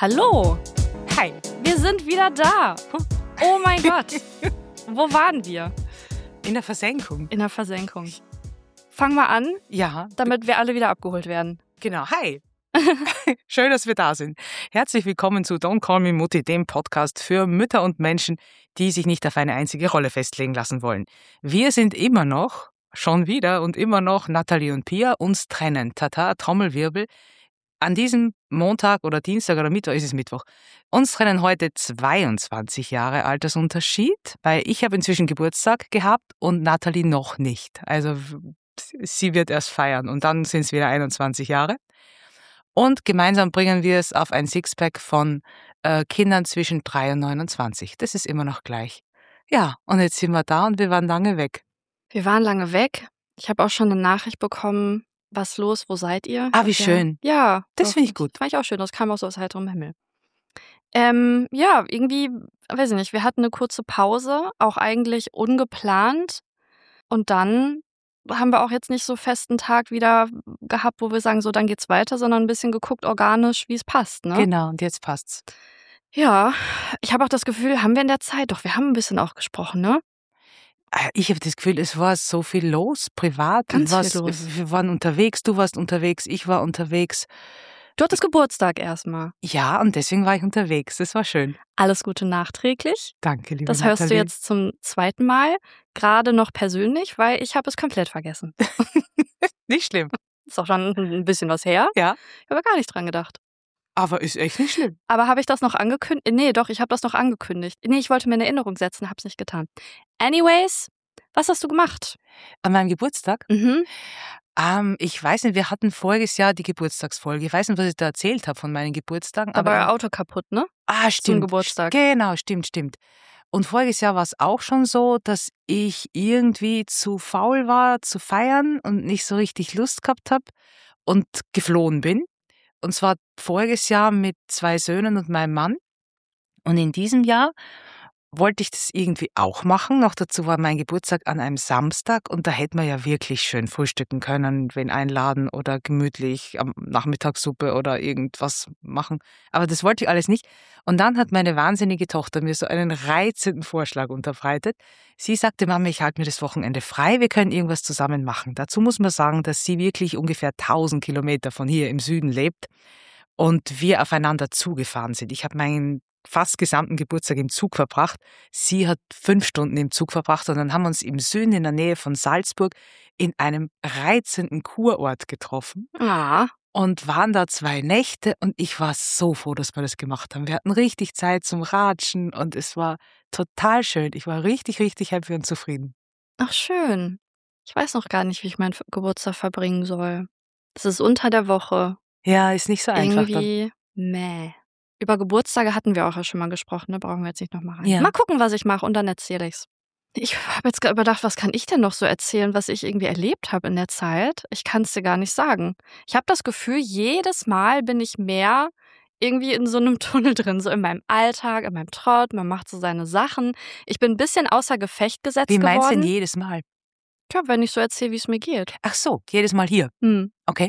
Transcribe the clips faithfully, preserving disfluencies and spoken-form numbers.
Hallo, Hi. wir sind wieder da. Oh mein Gott. Wo waren wir? In der Versenkung. In der Versenkung. Fang mal an, Ja, damit wir alle wieder abgeholt werden. genau. Hi. Schön, dass wir da sind. Herzlich willkommen zu Don't Call Me Mutti, dem Podcast für Mütter und Menschen, die sich nicht auf eine einzige Rolle festlegen lassen wollen. Wir sind immer noch, schon wieder und immer noch Nathalie und Pia, uns trennen. Tata, Trommelwirbel. An diesem Montag oder Dienstag oder Mittwoch, ist es Mittwoch, uns trennen heute zweiundzwanzig Jahre Altersunterschied, weil ich habe inzwischen Geburtstag gehabt und Nathalie noch nicht. Also sie wird erst feiern und dann sind es wieder einundzwanzig Jahre. Und gemeinsam bringen wir es auf ein Sixpack von äh, Kindern zwischen drei und neunundzwanzig. Das ist immer noch gleich. Ja, und jetzt sind wir da und wir waren lange weg. Wir waren lange weg. Ich habe auch schon eine Nachricht bekommen. Was los? Wo seid ihr? Ah, wie Ja. schön. Ja. Das doch, finde ich gut. Fand ich auch schön. Das kam auch so aus heiterem Himmel. Ähm, ja, irgendwie, weiß ich nicht, wir hatten eine kurze Pause, auch eigentlich ungeplant. Und dann haben wir auch jetzt nicht so festen Tag wieder gehabt, wo wir sagen, so, dann geht's weiter, sondern ein bisschen geguckt, organisch, wie es passt, ne? Genau, und jetzt passt's. Ja, ich habe auch das Gefühl, haben wir in der Zeit, doch, wir haben ein bisschen auch gesprochen, ne? Äh, Ich habe das Gefühl, es war so viel los, privat. Ganz und was, viel los. Wir waren unterwegs, du warst unterwegs, ich war unterwegs. Du hattest Geburtstag erstmal. Ja, und deswegen war ich unterwegs. Das war schön. Alles Gute nachträglich. Danke, liebe Das hörst du Nathalie. jetzt zum zweiten Mal, gerade noch persönlich, weil ich habe es komplett vergessen. Nicht schlimm. Ist auch schon ein bisschen was her. Ja, Ich habe gar nicht dran gedacht. aber ist echt nicht schlimm. Aber habe ich das noch angekündigt? Nee, doch, ich habe das noch angekündigt. Nee, ich wollte mir eine Erinnerung setzen, habe es nicht getan. Anyways, was hast du gemacht? An meinem Geburtstag? Mhm. Ähm, ich weiß nicht, wir hatten voriges Jahr die Geburtstagsfolge. Ich weiß nicht, was ich da erzählt habe von meinen Geburtstagen. Da war aber euer Auto kaputt, ne? Ah, stimmt. Geburtstag. Genau, stimmt, stimmt. Und voriges Jahr war es auch schon so, dass ich irgendwie zu faul war zu feiern und nicht so richtig Lust gehabt habe und geflohen bin. Und zwar voriges Jahr mit zwei Söhnen und meinem Mann. Und in diesem Jahr wollte ich das irgendwie auch machen. Noch dazu war mein Geburtstag an einem Samstag und da hätte man ja wirklich schön frühstücken können, wen einladen oder gemütlich am Nachmittagssuppe oder irgendwas machen. Aber das wollte ich alles nicht. Und dann hat meine wahnsinnige Tochter mir so einen reizenden Vorschlag unterbreitet. Sie sagte, Mama, ich halte mir das Wochenende frei, wir können irgendwas zusammen machen. Dazu muss man sagen, dass sie wirklich ungefähr tausend Kilometer von hier im Süden lebt und wir aufeinander zugefahren sind. Ich habe meinen fast gesamten Geburtstag im Zug verbracht. Sie hat fünf Stunden im Zug verbracht und dann haben wir uns im Süden in der Nähe von Salzburg in einem reizenden Kurort getroffen Ah, und waren da zwei Nächte und ich war so froh, dass wir das gemacht haben. Wir hatten richtig Zeit zum Ratschen und es war total schön. Ich war richtig, richtig happy und zufrieden. ach schön. Ich weiß noch gar nicht, wie ich meinen Geburtstag verbringen soll. Es ist unter der Woche. Ja, ist nicht so einfach. Dann. Irgendwie, meh. Über Geburtstage hatten wir auch ja schon mal gesprochen, ne? Brauchen wir jetzt nicht nochmal rein. Ja. Mal gucken, was ich mache und dann erzähle ich's. Ich habe jetzt gerade überdacht, was kann ich denn noch so erzählen, was ich irgendwie erlebt habe in der Zeit? Ich kann es dir gar nicht sagen. Ich habe das Gefühl, jedes Mal bin ich mehr irgendwie in so einem Tunnel drin, so in meinem Alltag, in meinem Trott. Man macht so seine Sachen. Ich bin ein bisschen außer Gefecht gesetzt Wie meinst du geworden. denn jedes Mal? Tja, wenn ich so erzähle, wie es mir geht. Ach so, jedes Mal hier. Hm. Okay.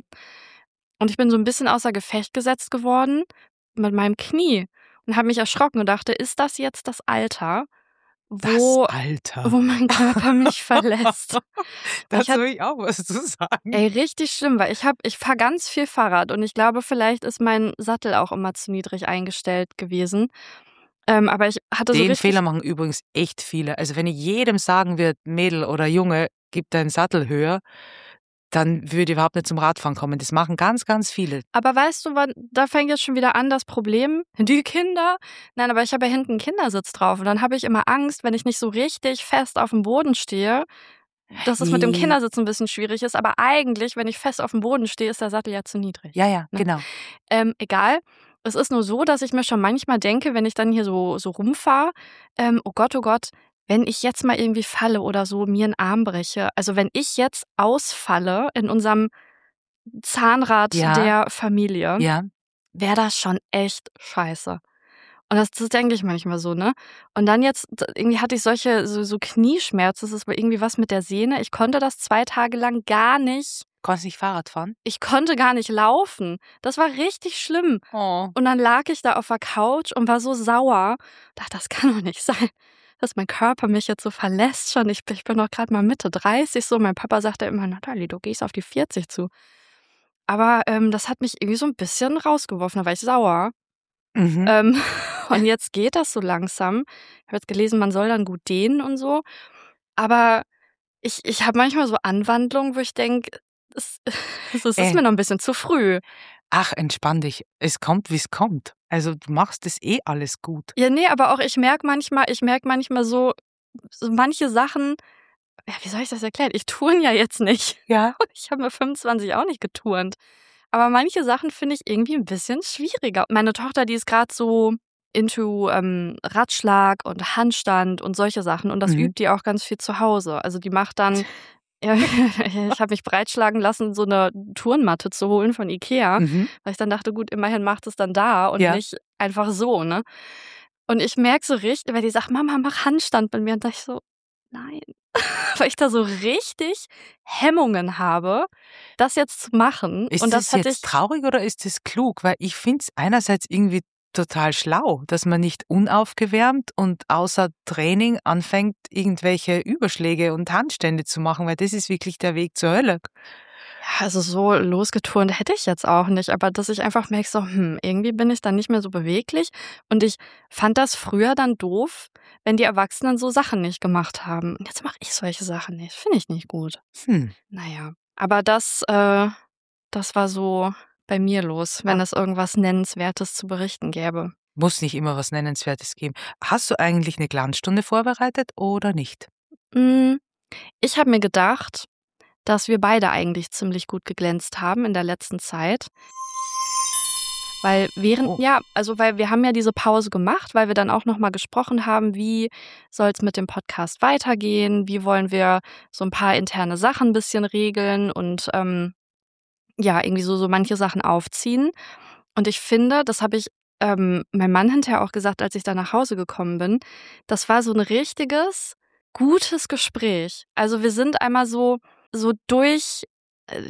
Und ich bin so ein bisschen außer Gefecht gesetzt geworden mit meinem Knie und habe mich erschrocken und dachte, ist das jetzt das Alter, wo, Das Alter. wo mein Körper mich verlässt? Dazu Ich hab- will ich auch was zu sagen. Ey, richtig schlimm, weil ich habe, ich fahre ganz viel Fahrrad und ich glaube, vielleicht ist mein Sattel auch immer zu niedrig eingestellt gewesen. Ähm, aber ich hatte so Den richtig... Fehler machen übrigens echt viele. Also wenn ich jedem sagen würde, Mädel oder Junge, gib deinen Sattel höher, dann würde ich überhaupt nicht zum Radfahren kommen. Das machen ganz, ganz viele. Aber weißt du, wann, da fängt jetzt schon wieder an das Problem. Die Kinder. Nein, aber ich habe ja hinten einen Kindersitz drauf. Und dann habe ich immer Angst, wenn ich nicht so richtig fest auf dem Boden stehe, dass es mit dem Ja. Kindersitz ein bisschen schwierig ist. Aber eigentlich, wenn ich fest auf dem Boden stehe, ist der Sattel ja zu niedrig. Ja, ja, Ne? genau. Ähm, egal. Es ist nur so, dass ich mir schon manchmal denke, wenn ich dann hier so, so rumfahre, ähm, oh Gott, oh Gott, wenn ich jetzt mal irgendwie falle oder so, mir einen Arm breche, also wenn ich jetzt ausfalle in unserem Zahnrad Ja. der Familie, Ja. wäre das schon echt scheiße. Und das, das denke ich manchmal so, ne? Und dann jetzt, d- irgendwie hatte ich solche, so, so Knieschmerzen, das ist wohl irgendwie was mit der Sehne. Ich konnte das zwei Tage lang gar nicht Kannst nicht Fahrrad fahren? Ich konnte gar nicht laufen. Das war richtig schlimm. Oh. Und dann lag ich da auf der Couch und war so sauer. Dachte, das kann doch nicht sein, dass mein Körper mich jetzt so verlässt schon. Ich, ich bin doch gerade mal Mitte dreißig so. Mein Papa sagte immer, Natalie, du gehst auf die vierzig zu. Aber ähm, das hat mich irgendwie so ein bisschen rausgeworfen, da war ich sauer. Mhm. Ähm, und jetzt geht das so langsam. Ich habe jetzt gelesen, man soll dann gut dehnen und so. Aber ich, ich habe manchmal so Anwandlungen, wo ich denke, es, es ist Äh. mir noch ein bisschen zu früh. Ach, entspann dich. Es kommt, wie es kommt. Also du machst es eh alles gut. Ja, nee, aber auch ich merke manchmal, ich merke manchmal so, so manche Sachen, ja, wie soll ich das erklären? Ich turne ja jetzt nicht. Ja. Und ich habe mit fünfundzwanzig auch nicht geturnt. Aber manche Sachen finde ich irgendwie ein bisschen schwieriger. Meine Tochter, die ist gerade so into ähm, Ratschlag und Handstand und solche Sachen. Und das Mhm. übt die auch ganz viel zu Hause. Also die macht dann, ja, ich habe mich breitschlagen lassen, so eine Turnmatte zu holen von Ikea. Mhm. Weil ich dann dachte, gut, immerhin macht es dann da und Ja. nicht einfach so, ne? Und ich merke so richtig, weil die sagt, Mama, mach Handstand mit mir. Und da ich so, nein. Weil ich da so richtig Hemmungen habe, das jetzt zu machen. Ist und das das hatte jetzt ich. traurig oder ist das klug? Weil ich finde es einerseits irgendwie total schlau, dass man nicht unaufgewärmt und außer Training anfängt, irgendwelche Überschläge und Handstände zu machen, weil das ist wirklich der Weg zur Hölle. Ja, also so losgeturnt hätte ich jetzt auch nicht, aber dass ich einfach merke, so, hm, irgendwie bin ich dann nicht mehr so beweglich. Und ich fand das früher dann doof, wenn die Erwachsenen so Sachen nicht gemacht haben. Und jetzt mache ich solche Sachen nicht. Finde ich nicht gut. Hm. Naja, aber das, äh, das war so bei mir los, wenn Ah. es irgendwas Nennenswertes zu berichten gäbe. Muss nicht immer was Nennenswertes geben. Hast du eigentlich eine Glanzstunde vorbereitet oder nicht? Mm, Ich habe mir gedacht, dass wir beide eigentlich ziemlich gut geglänzt haben in der letzten Zeit. Weil während, Oh. ja, also weil wir haben ja diese Pause gemacht, weil wir dann auch nochmal gesprochen haben, wie soll es mit dem Podcast weitergehen, wie wollen wir so ein paar interne Sachen ein bisschen regeln und ähm, ja, irgendwie so, so manche Sachen aufziehen. Und ich finde, das habe ich ähm, meinem Mann hinterher auch gesagt, als ich da nach Hause gekommen bin, das war so ein richtiges, gutes Gespräch. Also wir sind einmal so, so durch, äh,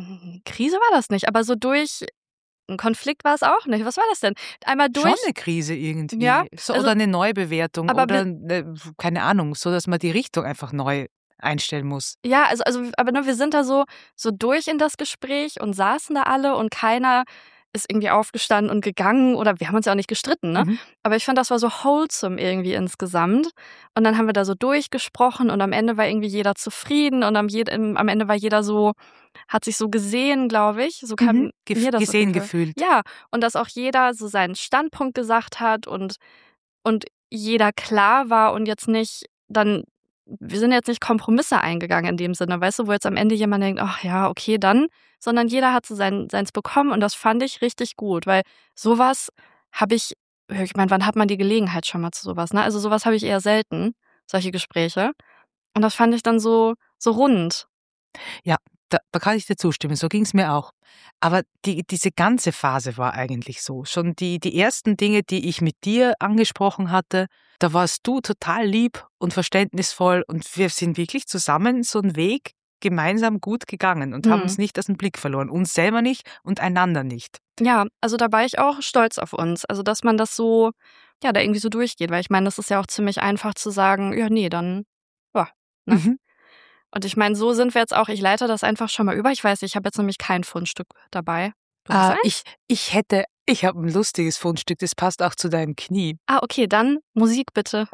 Krise war das nicht, aber so durch, ein Konflikt war es auch nicht. Was war das denn? Einmal durch. Schon eine Krise irgendwie. Ja, so, also- oder eine Neubewertung aber oder ne, keine Ahnung, so dass man die Richtung einfach neu einstellen muss. Ja, also, also, aber ne, wir sind da so, so durch in das Gespräch und saßen da alle und keiner ist irgendwie aufgestanden und gegangen oder wir haben uns ja auch nicht gestritten, ne? Mhm. Aber ich fand, das war so wholesome irgendwie insgesamt. Und dann haben wir da so durchgesprochen und am Ende war irgendwie jeder zufrieden und am, jed- im- am Ende war jeder so, hat sich so gesehen, glaube ich. So kam Mhm. Gef- mir das auf gesehen jeden Fall. gefühlt. Ja, und dass auch jeder so seinen Standpunkt gesagt hat und, und jeder klar war und jetzt nicht dann, wir sind jetzt nicht Kompromisse eingegangen in dem Sinne, weißt du, wo jetzt am Ende jemand denkt, ach ja, okay, dann, sondern jeder hat so sein, seins bekommen und das fand ich richtig gut, weil sowas habe ich, ich meine, wann hat man die Gelegenheit schon mal zu sowas, ne? Also sowas habe ich eher selten, solche Gespräche. Und das fand ich dann so, so rund. Ja, da, da kann ich dir zustimmen, so ging es mir auch. Aber die, diese ganze Phase war eigentlich so. Schon die, die ersten Dinge, die ich mit dir angesprochen hatte, da warst du total lieb und verständnisvoll und wir sind wirklich zusammen so einen Weg gemeinsam gut gegangen und haben Mhm. uns nicht aus dem Blick verloren. Uns selber nicht und einander nicht. Ja, also da war ich auch stolz auf uns. Also, dass man das so, ja, da irgendwie so durchgeht, weil ich meine, das ist ja auch ziemlich einfach zu sagen, ja, nee, dann, ja, ne? Mhm. Und ich meine, so sind wir jetzt auch, ich leite das einfach schon mal über. Ich weiß, ich habe jetzt nämlich kein Fundstück dabei. Du hast Äh, eins? ich, ich hätte, ich habe ein lustiges Fundstück, das passt auch zu deinem Knie. Ah, okay, dann Musik bitte.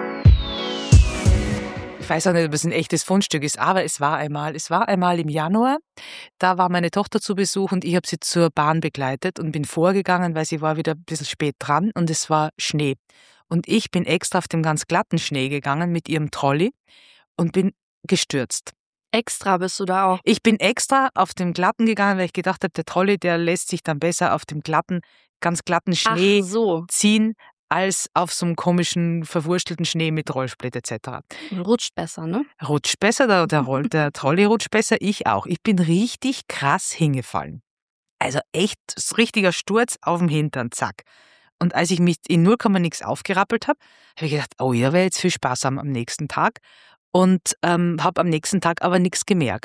Ich weiß auch nicht, ob es ein echtes Fundstück ist, aber es war einmal. Es war einmal im Januar. Da war meine Tochter zu Besuch und ich habe sie zur Bahn begleitet und bin vorgegangen, weil sie war wieder ein bisschen spät dran und es war Schnee. Und ich bin extra auf dem ganz glatten Schnee gegangen mit ihrem Trolley und bin gestürzt. Extra bist du da auch. Ich bin extra auf dem glatten gegangen, weil ich gedacht habe, der Trolley, der lässt sich dann besser auf dem glatten, ganz glatten Schnee Ach so, ziehen, als auf so einem komischen, verwurstelten Schnee mit Rollsplit et cetera. rutscht besser, ne? Rutscht besser, der, der, Roll, der Trolley rutscht besser, ich auch. Ich bin richtig krass hingefallen. Also echt so richtiger Sturz auf dem Hintern, zack. Und als ich mich in null Komma nix aufgerappelt habe, habe ich gedacht, oh, ja, werde jetzt viel Spaß haben am nächsten Tag. Und ähm, habe am nächsten Tag aber nichts gemerkt.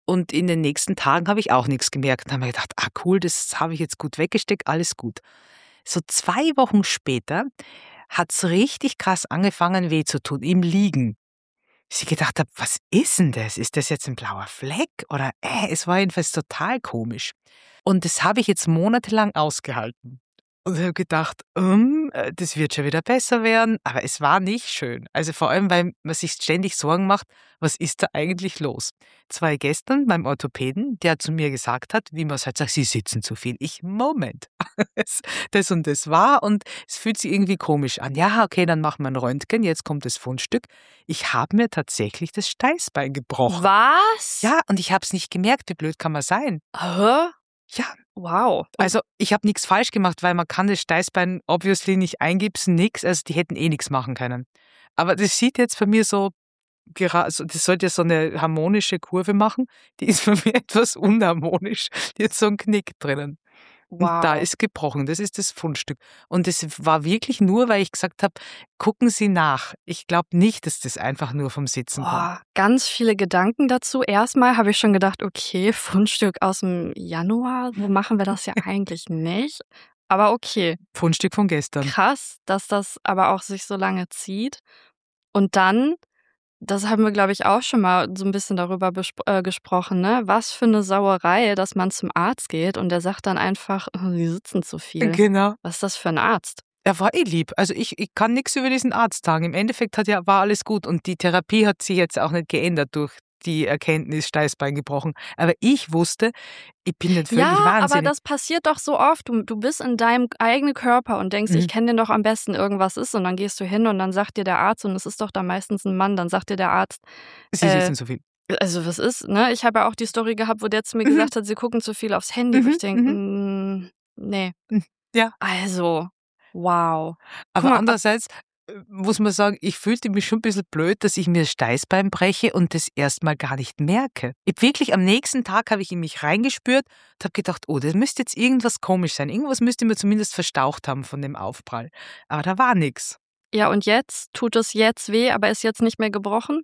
Und in den nächsten Tagen habe ich auch nichts gemerkt. Dann habe ich gedacht, ah cool, das habe ich jetzt gut weggesteckt, alles gut. So zwei Wochen später hat's richtig krass angefangen weh zu tun, im Liegen. Bis ich gedacht habe, was ist denn das? Ist das jetzt ein blauer Fleck? Oder äh, es war jedenfalls total komisch. Und das habe ich jetzt monatelang ausgehalten. Und ich habe gedacht, ähm, äh, das wird schon wieder besser werden. Aber es war nicht schön. Also vor allem, weil man sich ständig Sorgen macht, was ist da eigentlich los? Jetzt war ich gestern beim Orthopäden, der zu mir gesagt hat, wie man es halt sagt, Sie sitzen zu viel. Ich, Moment, das das und das war und es fühlt sich irgendwie komisch an. Ja, okay, dann machen wir ein Röntgen, jetzt kommt das Fundstück. Ich habe mir tatsächlich das Steißbein gebrochen. Was? Ja, und ich habe es nicht gemerkt, wie blöd kann man sein? Hä? Ja, Wow. also ich habe nichts falsch gemacht, weil man kann das Steißbein obviously nicht eingipsen, nix. Also die hätten eh nichts machen können. Aber das sieht jetzt bei mir so, gera- also das sollte ja so eine harmonische Kurve machen. Die ist bei mir etwas unharmonisch. Die hat so einen Knick drinnen. Und da Wow. ist gebrochen. Das ist das Fundstück. Und es war wirklich nur, weil ich gesagt habe, gucken Sie nach. Ich glaube nicht, dass das einfach nur vom Sitzen kommt. Boah, ganz viele Gedanken dazu. Erstmal habe ich schon gedacht, okay, Fundstück aus dem Januar, so machen wir das ja eigentlich nicht. Aber okay, Fundstück von gestern. krass, dass das aber auch sich so lange zieht. Und dann, das haben wir, glaube ich, auch schon mal so ein bisschen darüber bespro- äh, gesprochen, ne? Was für eine Sauerei, dass man zum Arzt geht und der sagt dann einfach, oh, Sie sitzen zu viel. Genau. Was ist das für ein Arzt? Er war eh lieb. Also ich, ich kann nichts über diesen Arzt sagen. Im Endeffekt hat ja, war alles gut und die Therapie hat sich jetzt auch nicht geändert durch die Erkenntnis Steißbein gebrochen. Aber ich wusste, ich bin nicht völlig Ja, aber wahnsinnig. das passiert doch so oft. Du, du bist in deinem eigenen Körper und denkst, Mhm. ich kenne den doch am besten, irgendwas ist. Und dann gehst du hin und dann sagt dir der Arzt, und es ist doch da meistens ein Mann, dann sagt dir der Arzt, Sie äh, sitzen so viel. also was ist, ne? Ich habe ja auch die Story gehabt, wo der zu mir Mhm. gesagt hat, sie gucken zu viel aufs Handy. Wo Mhm, ich denke, mhm. mm, nee. Mhm. Ja, Also, wow. Guck aber mal, ab- andererseits äh, muss man sagen, ich fühlte mich schon ein bisschen blöd, dass ich mir das Steißbein breche und das erstmal gar nicht merke. Ich wirklich am nächsten Tag habe ich in mich reingespürt und habe gedacht, oh, das müsste jetzt irgendwas komisch sein. Irgendwas müsste mir zumindest verstaucht haben von dem Aufprall. Aber da war nichts. ja, und jetzt? Tut es jetzt weh, aber ist jetzt nicht mehr gebrochen?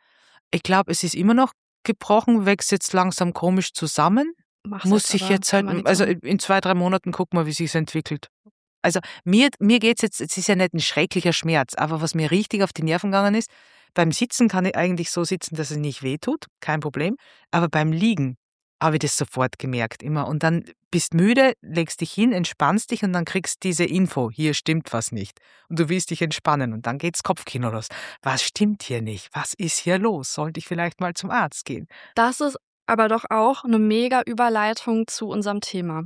Ich glaube, es ist immer noch gebrochen, wächst jetzt langsam komisch zusammen. Mach's Muss jetzt sich aber, jetzt kann halt, man nichts also machen. in zwei, drei Monaten gucken wir, wie sich's entwickelt. Also mir, mir geht's jetzt, es ist ja nicht ein schrecklicher Schmerz, aber was mir richtig auf die Nerven gegangen ist, beim Sitzen kann ich eigentlich so sitzen, dass es nicht wehtut, kein Problem. Aber beim Liegen habe ich das sofort gemerkt immer. Und dann bist müde, legst dich hin, entspannst dich und dann kriegst diese Info, hier stimmt was nicht. Und du willst dich entspannen und dann geht's Kopfkino los. Was stimmt hier nicht? Was ist hier los? Sollte ich vielleicht mal zum Arzt gehen? Das ist aber doch auch eine mega Überleitung zu unserem Thema.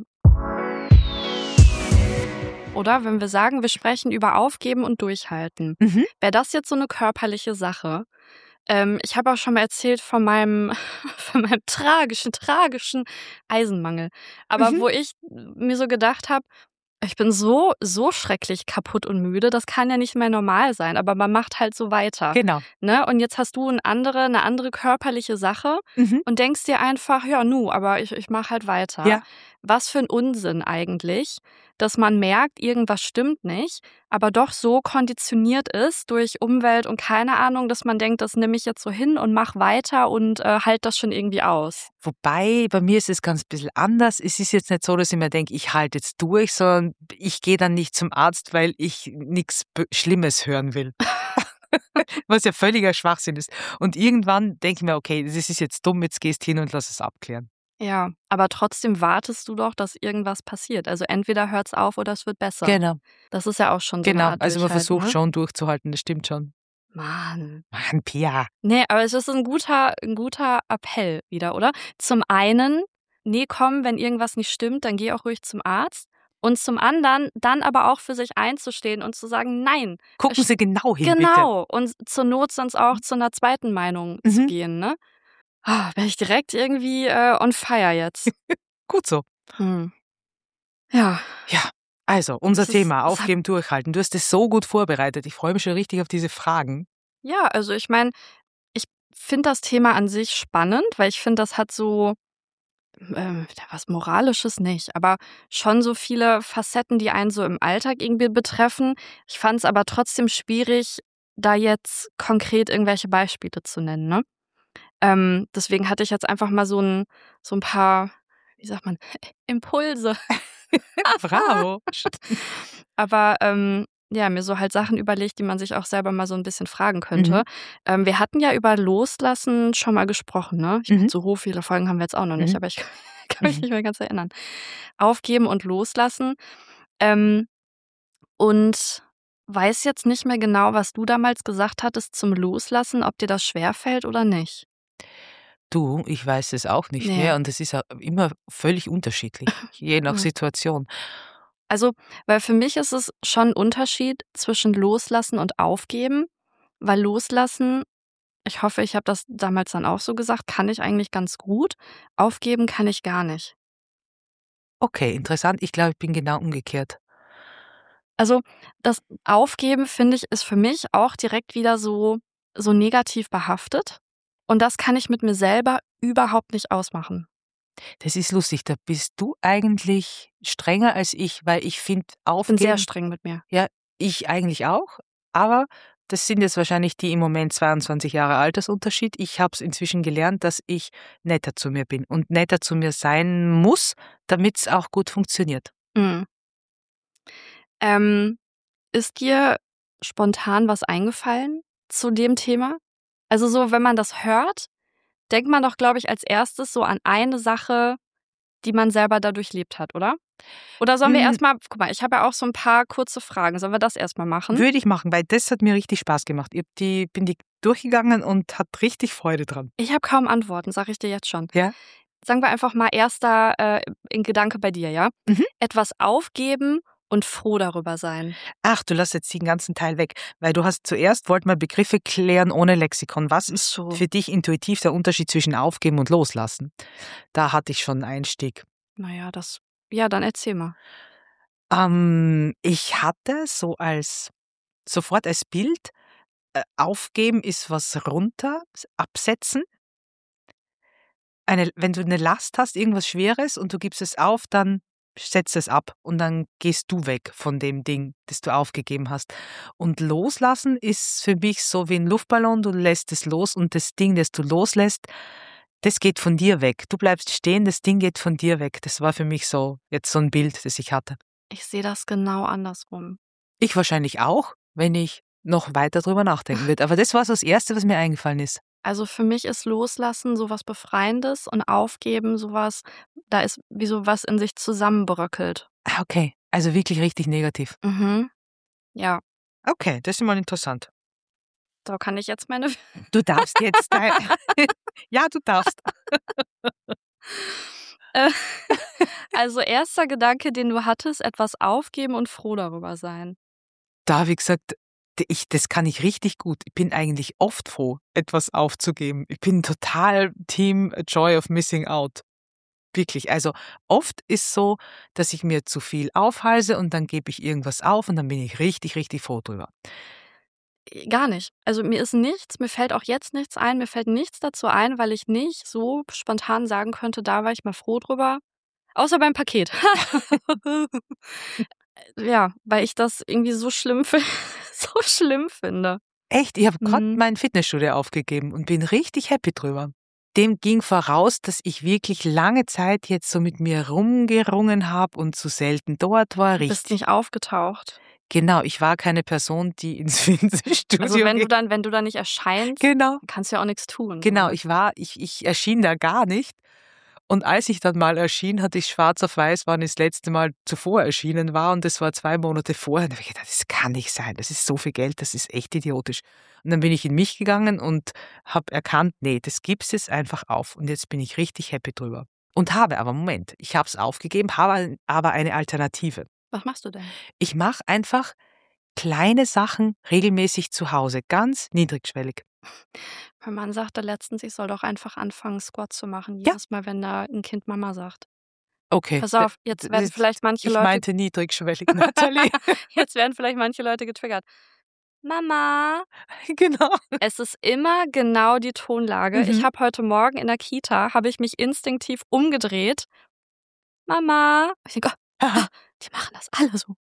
Oder wenn wir sagen, wir sprechen über Aufgeben und Durchhalten. Mhm. Wäre das jetzt so eine körperliche Sache? Ähm, ich habe auch schon mal erzählt von meinem, von meinem tragischen, tragischen Eisenmangel. Aber Mhm. wo ich mir so gedacht habe, ich bin so, so schrecklich kaputt und müde, das kann ja nicht mehr normal sein, aber man macht halt so weiter. Genau. Ne? Und jetzt hast du eine andere, eine andere körperliche Sache Mhm. und denkst dir einfach, ja, nu, aber ich, ich mache halt weiter. Ja. Was für ein Unsinn eigentlich, dass man merkt, irgendwas stimmt nicht, aber doch so konditioniert ist durch Umwelt und keine Ahnung, dass man denkt, das nehme ich jetzt so hin und mach weiter und äh, halt das schon irgendwie aus. Wobei, bei mir ist es ganz bisschen anders. Es ist jetzt nicht so, dass ich mir denke, ich halte jetzt durch, sondern ich gehe dann nicht zum Arzt, weil ich nichts Schlimmes hören will. Was ja völliger Schwachsinn ist. Und irgendwann denke ich mir, okay, das ist jetzt dumm, jetzt gehst hin und lass es abklären. Ja, aber trotzdem wartest du doch, dass irgendwas passiert. Also entweder hört's auf oder es wird besser. Genau, Das ist ja auch schon so eine genau. Art Also man Durchhalten, versucht ne? schon durchzuhalten, das stimmt schon. Mann. Mann, Pia. Nee, aber es ist ein guter, ein guter Appell wieder, oder? Zum einen, nee, komm, wenn irgendwas nicht stimmt, dann geh auch ruhig zum Arzt. Und zum anderen, dann aber auch für sich einzustehen und zu sagen, nein. Gucken Sie genau hin, bitte. Genau. Und zur Not sonst auch zu einer zweiten Meinung zu Mhm. gehen, ne? Ah, bin ich direkt irgendwie äh, on fire jetzt. Gut so. Hm. Ja. Ja, also unser Es ist- Thema, es hat- Aufgeben, durchhalten. Du hast es so gut vorbereitet. Ich freue mich schon richtig auf diese Fragen. Ja, also ich meine, ich finde das Thema an sich spannend, weil ich finde, das hat so ähm, ja, was Moralisches nicht, aber schon so viele Facetten, die einen so im Alltag irgendwie betreffen. Ich fand es aber trotzdem schwierig, da jetzt konkret irgendwelche Beispiele zu nennen. Ne? Ähm, deswegen hatte ich jetzt einfach mal so ein, so ein paar, wie sagt man, Impulse. Bravo. Aber ähm, ja, mir so halt Sachen überlegt, die man sich auch selber mal so ein bisschen fragen Mhm. könnte. Ähm, wir hatten ja über Loslassen schon mal gesprochen, ne? Ich meine, Mhm. so viele Folgen haben wir jetzt auch noch nicht, Mhm. aber ich kann mich nicht mehr ganz erinnern. Aufgeben und loslassen. Ähm, und weiß jetzt nicht mehr genau, was du damals gesagt hattest zum Loslassen, ob dir das schwerfällt oder nicht. Du, ich weiß es auch nicht Ne. mehr und es ist auch immer völlig unterschiedlich, je nach Mhm. Situation. Also, weil für mich ist es schon 'n Unterschied zwischen Loslassen und Aufgeben, weil Loslassen, ich hoffe, ich habe das damals dann auch so gesagt, kann ich eigentlich ganz gut. Aufgeben kann ich gar nicht. Okay, interessant. Ich glaube, ich bin genau umgekehrt. Also, das Aufgeben, finde ich, ist für mich auch direkt wieder so so negativ behaftet und das kann ich mit mir selber überhaupt nicht ausmachen. Das ist lustig, da bist du eigentlich strenger als ich, weil ich finde, Ich bin sehr aufgeben, streng mit mir. ja, ich eigentlich auch, aber das sind jetzt wahrscheinlich die im Moment zweiundzwanzig Jahre Altersunterschied. Ich habe es inzwischen gelernt, dass ich netter zu mir bin und netter zu mir sein muss, damit es auch gut funktioniert. Mhm. Ähm, ist dir spontan was eingefallen zu dem Thema? Also, so, wenn man das hört, denkt man doch, glaube ich, als Erstes so an eine Sache, die man selber da durchlebt hat, oder? Oder sollen wir Hm, erst mal guck mal, ich habe ja auch so 'n paar kurze Fragen. Sollen wir das erst mal machen? würde ich machen, weil das hat mir richtig Spaß gemacht. Ich habe die bin die durchgegangen und hatte richtig Freude dran. Ich habe kaum Antworten, sage ich dir jetzt schon. Ja? Sagen wir einfach mal erster, äh, in Gedanke bei dir, ja? Mhm. Etwas aufgeben und froh darüber sein. Ach, du lässt jetzt den ganzen Teil weg, weil du hast zuerst wollten wir Begriffe klären ohne Lexikon. Was Ach ist so, für dich intuitiv der Unterschied zwischen Aufgeben und Loslassen? Da hatte ich schon 'n Einstieg. na ja, das ja, dann erzähl mal. Ähm, ich hatte so als sofort als Bild, äh, aufgeben ist was runter s absetzen. Eine wenn du 'ne Last hast, irgendwas Schweres und du gibst es auf, dann setzt es ab und dann gehst du weg von dem Ding, das du aufgegeben hast. Und loslassen ist für mich so wie 'n Luftballon, du lässt es los und das Ding, das du loslässt, das geht von dir weg. Du bleibst stehen, das Ding geht von dir weg. Das war für mich so jetzt so 'n Bild, das ich hatte. Ich sehe das genau andersrum. Ich wahrscheinlich auch, wenn ich noch weiter drüber nachdenken würde. Aber das war so das Erste, was mir eingefallen ist. Also, für mich ist Loslassen so was Befreiendes und Aufgeben so was, da ist wie so was in sich zusammenbröckelt. Ah, okay. Also wirklich richtig negativ. Mhm. Ja, Okay, das ist mal interessant. so kann ich jetzt meine Du darfst jetzt dein ja, du darfst. Äh, also, erster Gedanke, den du hattest, etwas aufgeben und froh darüber sein. Da habe ich gesagt, d ich das kann ich richtig gut. Ich bin eigentlich oft froh, etwas aufzugeben. Ich bin total Team Joy of Missing Out. Wirklich. Also, oft ist so, dass ich mir zu viel aufhalse und dann gebe ich irgendwas auf und dann bin ich richtig, richtig froh drüber. Äh, gar nicht. Also, mir ist nichts mir fällt auch jetzt nichts ein. Mir fällt nichts dazu ein, weil ich nicht so spontan sagen könnte: „Da war ich mal froh drüber“, außer beim Paket. Ja, weil ich das irgendwie so schlimm fi so schlimm finde. Echt, ich habe grad Mhm. mein Fitnessstudio aufgegeben und bin richtig happy drüber. Dem ging voraus, dass ich wirklich lange Zeit jetzt so mit mir rumgerungen habe und zu selten dort war, Du bist richtig. nicht aufgetaucht. Genau, ich war keine Person, die ins Also, Fitnessstudio wenn du geht. dann wenn du dann nicht erscheinst, Genau, kannst du ja auch nix tun, so, genau, ne? ich war ich ich erschien da gar nicht. Und als ich dann mal erschien, hatte ich schwarz auf weiß, wann ich das letzte Mal zuvor erschienen war und das war zwei Monate vorher. Und da habe ich gedacht: „Das kann nicht sein. Das ist so viel Geld, das ist echt idiotisch.“ Und dann bin ich in mich gegangen und habe erkannt: „Ne, das gibst jetzt einfach auf.“ Und jetzt bin ich richtig happy drüber. Und habe aber Moment, ich habe es aufgegeben, habe ein aber eine Alternative. Was machst du denn? Ich mache einfach kleine Sachen regelmäßig zu Hause, ganz niedrigschwellig. Mein Mann sagte letztens, ich soll doch einfach anfangen, Squat zu machen, Ja, jedes Mal, wenn da 'n Kind Mama sagt. okay. Pass D auf, d jetzt werden das vielleicht manche ich Leute meinte niedrigschwellig, Nathalie. jetzt werden vielleicht manche Leute getriggert. Mama, Genau. es ist immer genau die Tonlage. Ich Mhm. habe heute Morgen in der Kita habe ich mich instinktiv umgedreht. Mama. Ich denke: „Oh, ah, die machen das alle so.“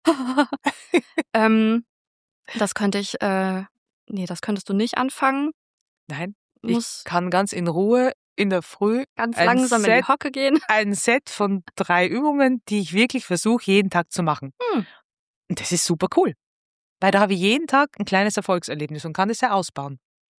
Ähm, das könnte ich äh, ne, das könntest du nicht anfangen. Nein? Ich muss kann ganz in Ruhe in der Früh ganz ein langsam in die Set, Hocke gehen. ein Set von drei Übungen, die ich wirklich versuche, jeden Tag zu machen. Hm. Und das ist super cool. Weil da habe ich jeden Tag ein kleines Erfolgserlebnis und kann das ja ausbauen.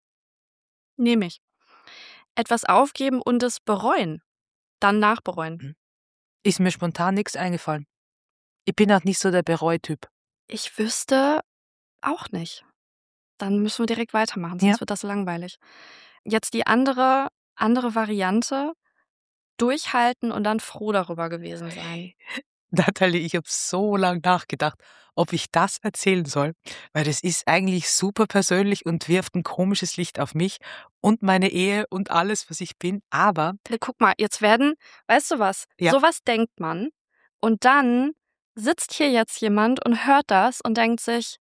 Nehme ich. Etwas aufgeben und es bereuen. Dann nachbereuen. Ist mir spontan nichts eingefallen. Ich bin auch nicht so der Bereutyp. Ich wüsste auch nicht. Dann müssen wir direkt weitermachen, sonst Ja. wird das langweilig. Jetzt die andere, andere Variante. Durchhalten und dann froh darüber gewesen sein. Natalie, ich habe so lange nachgedacht, ob ich das erzählen soll, weil das ist eigentlich super persönlich und wirft ein komisches Licht auf mich und meine Ehe und alles, was ich bin. Aber Ne, guck mal, jetzt werden, weißt du was, Ja. sowas denkt man und dann sitzt hier jetzt jemand und hört das und denkt sich,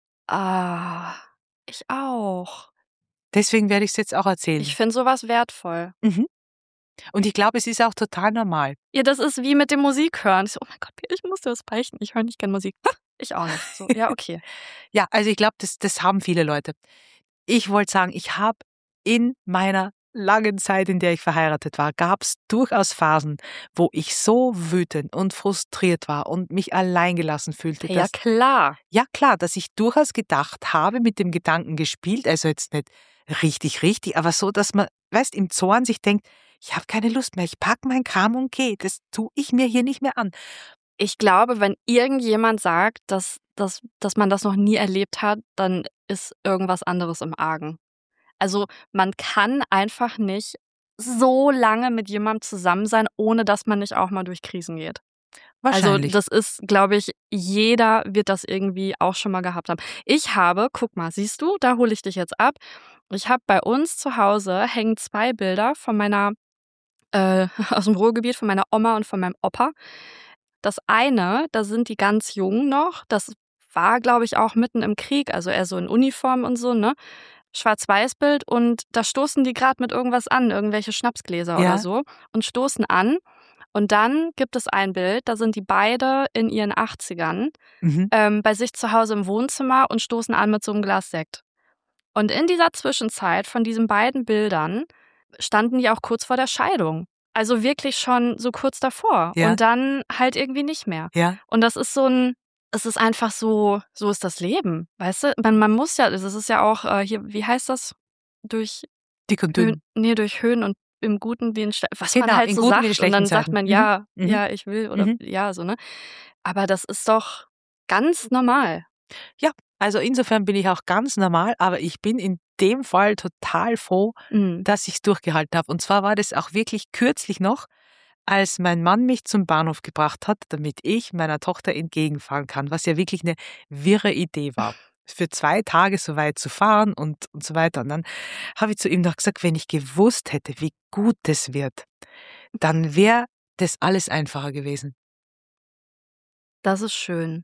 ah, ich auch. deswegen werde ich es jetzt auch erzählen. Ich finde sowas wertvoll. Mhm. Und ich glaube, es ist auch total normal. Ja, das ist wie mit dem Musik hören. Ich so, oh mein Gott, ich muss dir das beichten. Ich höre nicht gerne Musik. Ha, ich auch nicht. So, ja, okay. Ja, also ich glaube, das, das haben viele Leute. Ich wollte sagen, ich habe in meiner langen Zeit, in der ich verheiratet war, gab es durchaus Phasen, wo ich so wütend und frustriert war und mich alleingelassen fühlte. Ja, dass, klar. ja klar, dass ich durchaus gedacht habe, mit dem Gedanken gespielt, also jetzt nicht richtig, richtig, aber so, dass man, weißt, im Zorn sich denkt, ich habe keine Lust mehr, ich pack meinen Kram und gehe, das tue ich mir hier nicht mehr an. Ich glaube, wenn irgendjemand sagt, dass, dass, dass man das noch nie erlebt hat, dann ist irgendwas anderes im Argen. Also man kann einfach nicht so lange mit jemandem zusammen sein, ohne dass man nicht auch mal durch Krisen geht. Also Wahrscheinlich. das ist, glaube ich, jeder wird das irgendwie auch schon mal gehabt haben. Ich habe, guck mal, siehst du, da hole ich dich jetzt ab. Ich habe bei uns zu Hause hängen zwei Bilder von meiner, äh, aus dem Ruhrgebiet, von meiner Oma und von meinem Opa. Das eine, da sind die ganz jung noch. Das war, glaube ich, auch mitten im Krieg, also eher so in Uniform und so, ne? Schwarz-Weiß-Bild und da stoßen die gerade mit irgendwas an, irgendwelche Schnapsgläser Ja. oder so und stoßen an. Und dann gibt es ein Bild, da sind die beide in ihren achtzigern Mhm. ähm, bei sich zu Hause im Wohnzimmer und stoßen an mit so einem Glas Sekt. Und in dieser Zwischenzeit von diesen beiden Bildern standen die auch kurz vor der Scheidung. Also wirklich schon so kurz davor. Ja. Und dann halt irgendwie nicht mehr. Ja. Und das ist so ein, es ist einfach so, so ist das Leben, weißt du? Man, man muss ja, das ist ja auch äh, hier, wie heißt das? Durch Dick und Höhen, dünn. nee, durch Höhen und im Guten wie in Ste was Genau, man halt in so guten wie in sagt. Und dann schlechten sagt Zeiten. man, Mhm. ja, Mhm. ja, ich will oder Mhm. ja, so, ne? Aber das ist doch ganz normal. Also insofern bin ich auch ganz normal, aber ich bin in dem Fall total froh, Mhm. dass ich es durchgehalten habe. Und zwar war das auch wirklich kürzlich noch, als mein Mann mich zum Bahnhof gebracht hat, damit ich meiner Tochter entgegenfahren kann, was ja wirklich eine wirre Idee war. Für zwei Tage so weit zu fahren und, und so weiter. Und dann habe ich zu ihm noch gesagt, wenn ich gewusst hätte, wie gut das wird, dann wäre das alles einfacher gewesen. Das ist schön.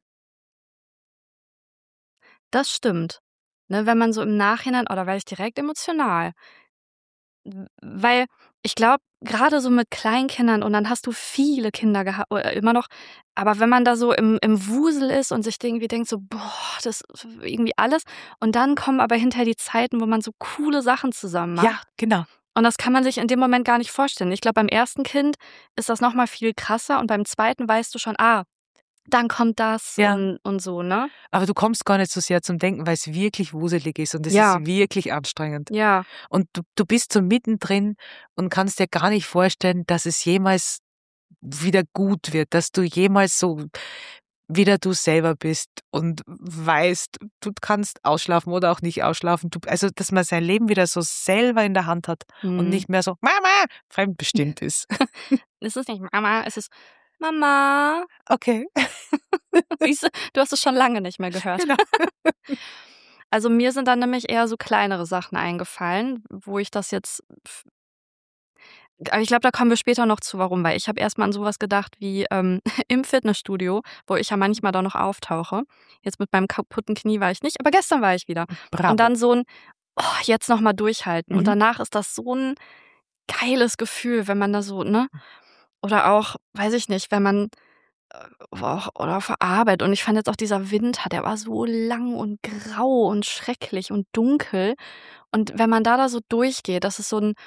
Das stimmt. Ne, wenn man so im Nachhinein, oder werde ich direkt emotional. W- Weil ich glaube, gerade so mit Kleinkindern und dann hast du viele Kinder gehabt, oder immer noch, aber wenn man da so im, im Wusel ist und sich irgendwie denkt, so, boah, das ist irgendwie alles. Und dann kommen aber hinterher die Zeiten, wo man so coole Sachen zusammen macht. Ja, genau. Und das kann man sich in dem Moment gar nicht vorstellen. Ich glaube, beim ersten Kind ist das nochmal viel krasser und beim zweiten weißt du schon, ah, dann kommt das Ja. und, und so, ne? Aber du kommst gar nicht so sehr zum Denken, weil es wirklich wuselig ist und es Ja. ist wirklich anstrengend. Ja, Und du, du bist so mittendrin und kannst dir gar nicht vorstellen, dass es jemals wieder gut wird, dass du jemals so wieder du selber bist und weißt, du kannst ausschlafen oder auch nicht ausschlafen. Du, also, dass man sein Leben wieder so selber in der Hand hat und Mhm. nicht mehr so Mama fremdbestimmt ist. es ist nicht Mama, es ist Mama. Okay, Siehst du, du hast es schon lange nicht mehr gehört. genau. Also mir sind dann nämlich eher so kleinere Sachen eingefallen, wo ich das jetzt. Aber ich glaube, da kommen wir später noch zu, warum. Weil ich habe erstmal an sowas gedacht wie ähm, im Fitnessstudio, wo ich ja manchmal da noch auftauche. Jetzt mit meinem kaputten Knie war ich nicht, aber gestern war ich wieder. Bravo. Und dann so ein, oh, jetzt nochmal durchhalten. Mhm. Und danach ist das so ein geiles Gefühl, wenn man da so, ne? Oder auch, weiß ich nicht, wenn man auch oder auf der Arbeit. Und ich fand jetzt auch dieser Winter, der war so lang und grau und schrecklich und dunkel. Und wenn man da da so durchgeht, das ist so 'n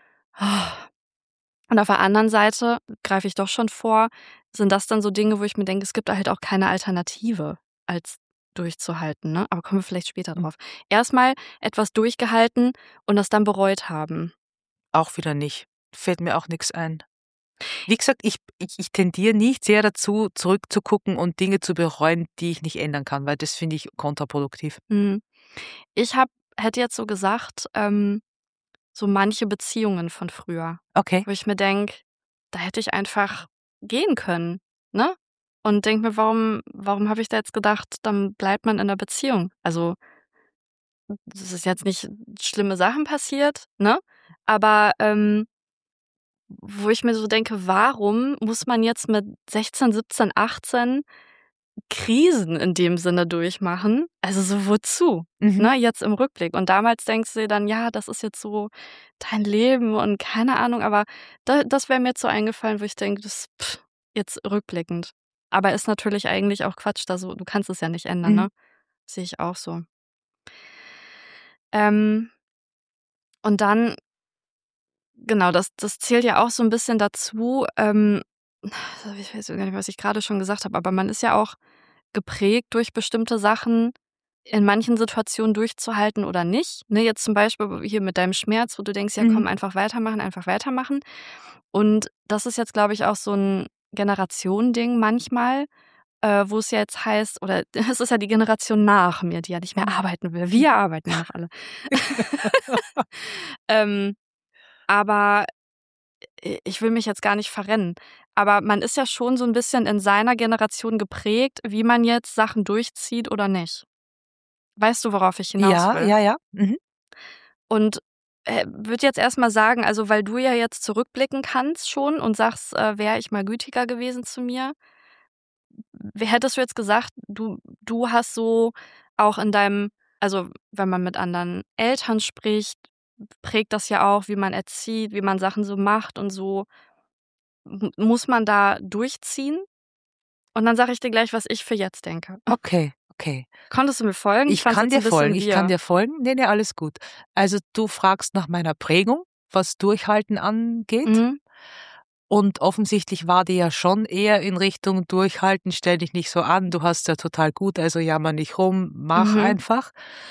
und auf der anderen Seite, greife ich doch schon vor, sind das dann so Dinge, wo ich mir denke, es gibt halt auch keine Alternative, als durchzuhalten, ne? Aber kommen wir vielleicht später Hm. drauf. Erst mal etwas durchgehalten und das dann bereut haben. Auch wieder nicht. Fällt mir auch nix ein. Wie gesagt, ich ich ich tendiere nicht sehr dazu, zurückzugucken und Dinge zu bereuen, die ich nicht ändern kann, weil das finde ich kontraproduktiv. Mhm. Ich habe hätte jetzt so gesagt, ähm, so manche Beziehungen von früher, Okay. wo ich mir denke, da hätte ich einfach gehen können, ne? Und denke mir: „Warum warum habe ich da jetzt gedacht, dann bleibt man in der Beziehung?“ Also es ist jetzt nicht schlimme Sachen passiert, ne? Aber, ähm wo ich mir so denke: „Warum muss man jetzt mit sechzehn, siebzehn, achtzehn Krisen in dem Sinne durchmachen?“ Also, so wozu, Mhm. ne, jetzt im Rückblick. Und damals denkst du dir dann: „Ja, das ist jetzt so dein Leben und keine Ahnung.“ Aber da das wäre mir jetzt so eingefallen, wo ich denke, das jetzt rückblickend. Aber ist natürlich eigentlich auch Quatsch, da so du kannst es ja nicht ändern, Mhm. ne? Sehe ich auch so. Ähm und dann genau, das das zählt ja auch so 'n bisschen dazu, ähm ich weiß gar nicht, was ich grade schon gesagt habe, aber man ist ja auch geprägt durch bestimmte Sachen, in manchen Situationen durchzuhalten oder nicht, ne? Jetzt zum Beispiel hier mit deinem Schmerz, wo du denkst: „Ja Mhm. komm, einfach weitermachen, einfach weitermachen.“ Und das ist jetzt, glaube ich, auch so 'n Generationending manchmal, äh, wo es ja jetzt heißt oder es ist ja die Generation nach mir, die ja nicht mehr Mhm. arbeiten will. Mhm. Wir arbeiten ja noch alle. Ähm, aber i ich will mich jetzt gar nicht verrennen. Aber man ist ja schon so 'n bisschen in seiner Generation geprägt, wie man jetzt Sachen durchzieht oder nicht. Weißt du, worauf ich hinaus Ja, will? ja, ja. Mhm. Und, äh, würde jetzt erst mal sagen, also, weil du ja jetzt zurückblicken kannst schon und sagst, äh: „Wäre ich mal gütiger gewesen zu mir“ w hättest du jetzt gesagt, du du hast so auch in deinem also, wenn man mit anderen Eltern spricht, prägt das ja auch, wie man erzieht, wie man Sachen so macht und so. M muss man da durchziehen? Und dann sage ich dir gleich, was ich für jetzt denke. Okay, okay. Konntest du mir folgen? Ich Ich fand's kann jetzt 'n dir folgen, bisschen ich kann wirr. dir folgen. Ne, ne, alles gut. Also, du fragst nach meiner Prägung, was Durchhalten angeht. Mhm. Und offensichtlich war die ja schon eher in Richtung Durchhalten, stell dich nicht so an, du hast ja total gut, also jammer nicht rum, mach Mhm. einfach.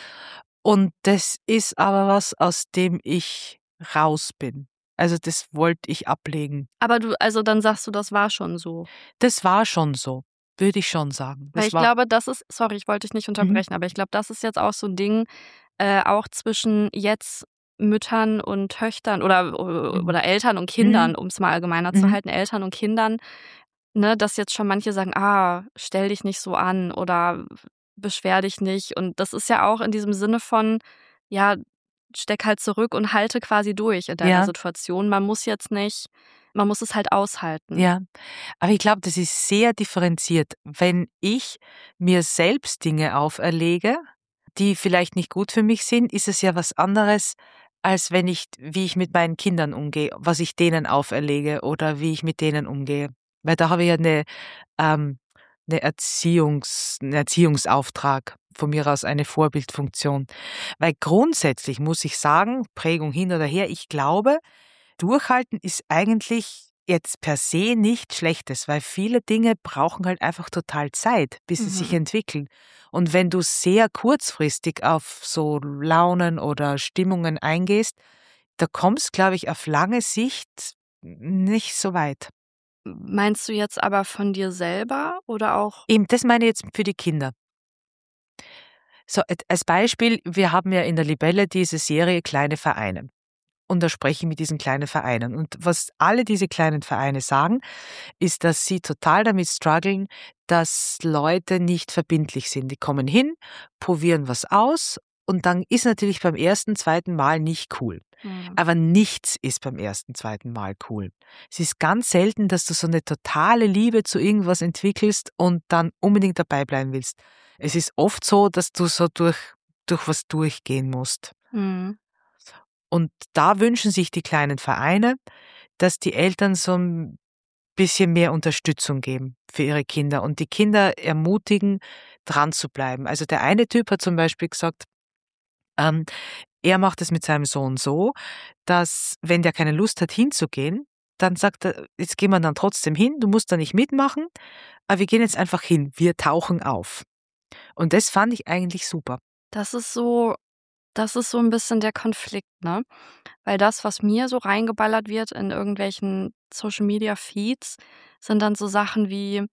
Und das ist aber was, aus dem ich raus bin. Also, das wollte ich ablegen. Aber du also, dann sagst du, das war schon so? Das war schon so, würde ich schon sagen. Weil Das ich war glaube, das ist sorry, ich wollte dich nicht Mhm. unterbrechen, aber ich glaube, das ist jetzt auch so 'n Ding, äh, auch zwischen jetzt Müttern und Töchtern oder o Mhm. oder Eltern und Mhm. Kindern, um's mal allgemeiner zu Mhm. halten, Eltern und Kindern, ne, dass jetzt schon manche sagen: „Ah, stell dich nicht so an“ oder „Beschwer dich nicht.“ Und das ist ja auch in diesem Sinne von, ja, steck halt zurück und halte quasi durch in deiner Ja. Situation. Man muss jetzt nicht man muss es halt aushalten. Ja, aber ich glaube, das ist sehr differenziert. Wenn ich mir selbst Dinge auferlege, die vielleicht nicht gut für mich sind, ist es ja was anderes, als wenn ich wie ich mit meinen Kindern umgehe, was ich denen auferlege oder wie ich mit denen umgehe. Weil da habe ich ja 'ne ähm, 'ne Erziehungs 'n Erziehungsauftrag, von mir aus eine Vorbildfunktion. Weil grundsätzlich muss ich sagen, Prägung hin oder her, ich glaube, Durchhalten ist eigentlich jetzt per se nichts Schlechtes, weil viele Dinge brauchen halt einfach total Zeit, bis sie sich Mhm. entwickeln. Und wenn du sehr kurzfristig auf so Launen oder Stimmungen eingehst, da kommst, glaube ich, auf lange Sicht nicht so weit. Meinst du jetzt aber von dir selber oder auch Eben, das meine ich jetzt für die Kinder. So, et als Beispiel, wir haben ja in der Libelle diese Serie „Kleine Vereine“. Und da spreche ich mit diesen kleinen Vereinen. Und was alle diese kleinen Vereine sagen, ist, dass sie total damit strugglen, dass Leute nicht verbindlich sind. Die kommen hin, probieren was aus und dann ist natürlich beim ersten, zweiten Mal nicht cool. Mhm. Aber nichts ist beim ersten, zweiten Mal cool. Es ist ganz selten, dass du so 'ne totale Liebe zu irgendwas entwickelst und dann unbedingt dabei bleiben willst. Es ist oft so, dass du so durch durch was durchgehen musst. Mhm. Und da wünschen sich die kleinen Vereine, dass die Eltern so 'n bisschen mehr Unterstützung geben für ihre Kinder und die Kinder ermutigen, dran zu bleiben. Also der eine Typ hat zum Beispiel gesagt, ähm, er macht es mit seinem Sohn so, dass wenn der keine Lust hat hinzugehen, dann sagt er, jetzt gehen wir dann trotzdem hin, du musst da nicht mitmachen, aber wir gehen jetzt einfach hin, wir tauchen auf. Und das fand ich eigentlich super. Das ist so das ist so ein bisschen der Konflikt, ne? Weil das, was mir so reingeballert wird in irgendwelchen Social-Media-Feeds, sind dann so Sachen wie,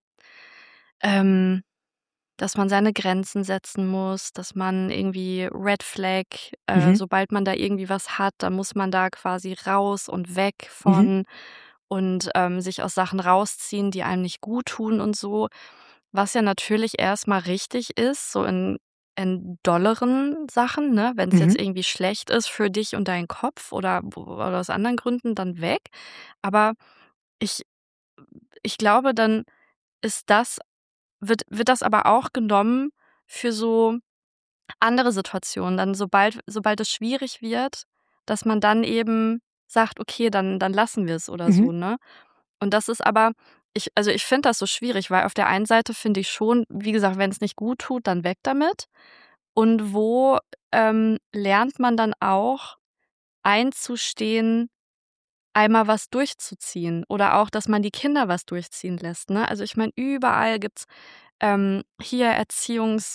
ähm, dass man seine Grenzen setzen muss, dass man irgendwie Red Flag, äh, Mhm. sobald man da irgendwie was hat, dann muss man da quasi raus und weg Mhm. von und, ähm, sich aus Sachen rausziehen, die einem nicht gut tun und so. Was ja natürlich erst mal richtig ist, so in in dolleren Sachen, ne? Wenn's jetzt Mhm. irgendwie schlecht ist für dich und deinen Kopf oder oder aus anderen Gründen, dann weg. Aber ich ich glaube, dann ist das wird wird das aber auch genommen für so andere Situationen. Dann sobald sobald es schwierig wird, dass man dann eben sagt: „Okay, dann dann lassen wir's“ oder Mhm. so, ne? Und das ist aber ich also, ich finde das so schwierig, weil auf der einen Seite finde ich schon, wie gesagt, wenn's nicht gut tut, dann weg damit. Und wo, ähm, lernt man dann auch einzustehen, einmal was durchzuziehen oder auch, dass man die Kinder was durchziehen lässt, ne? Also, ich meine, überall gibt's, ähm, hier Erziehungstipps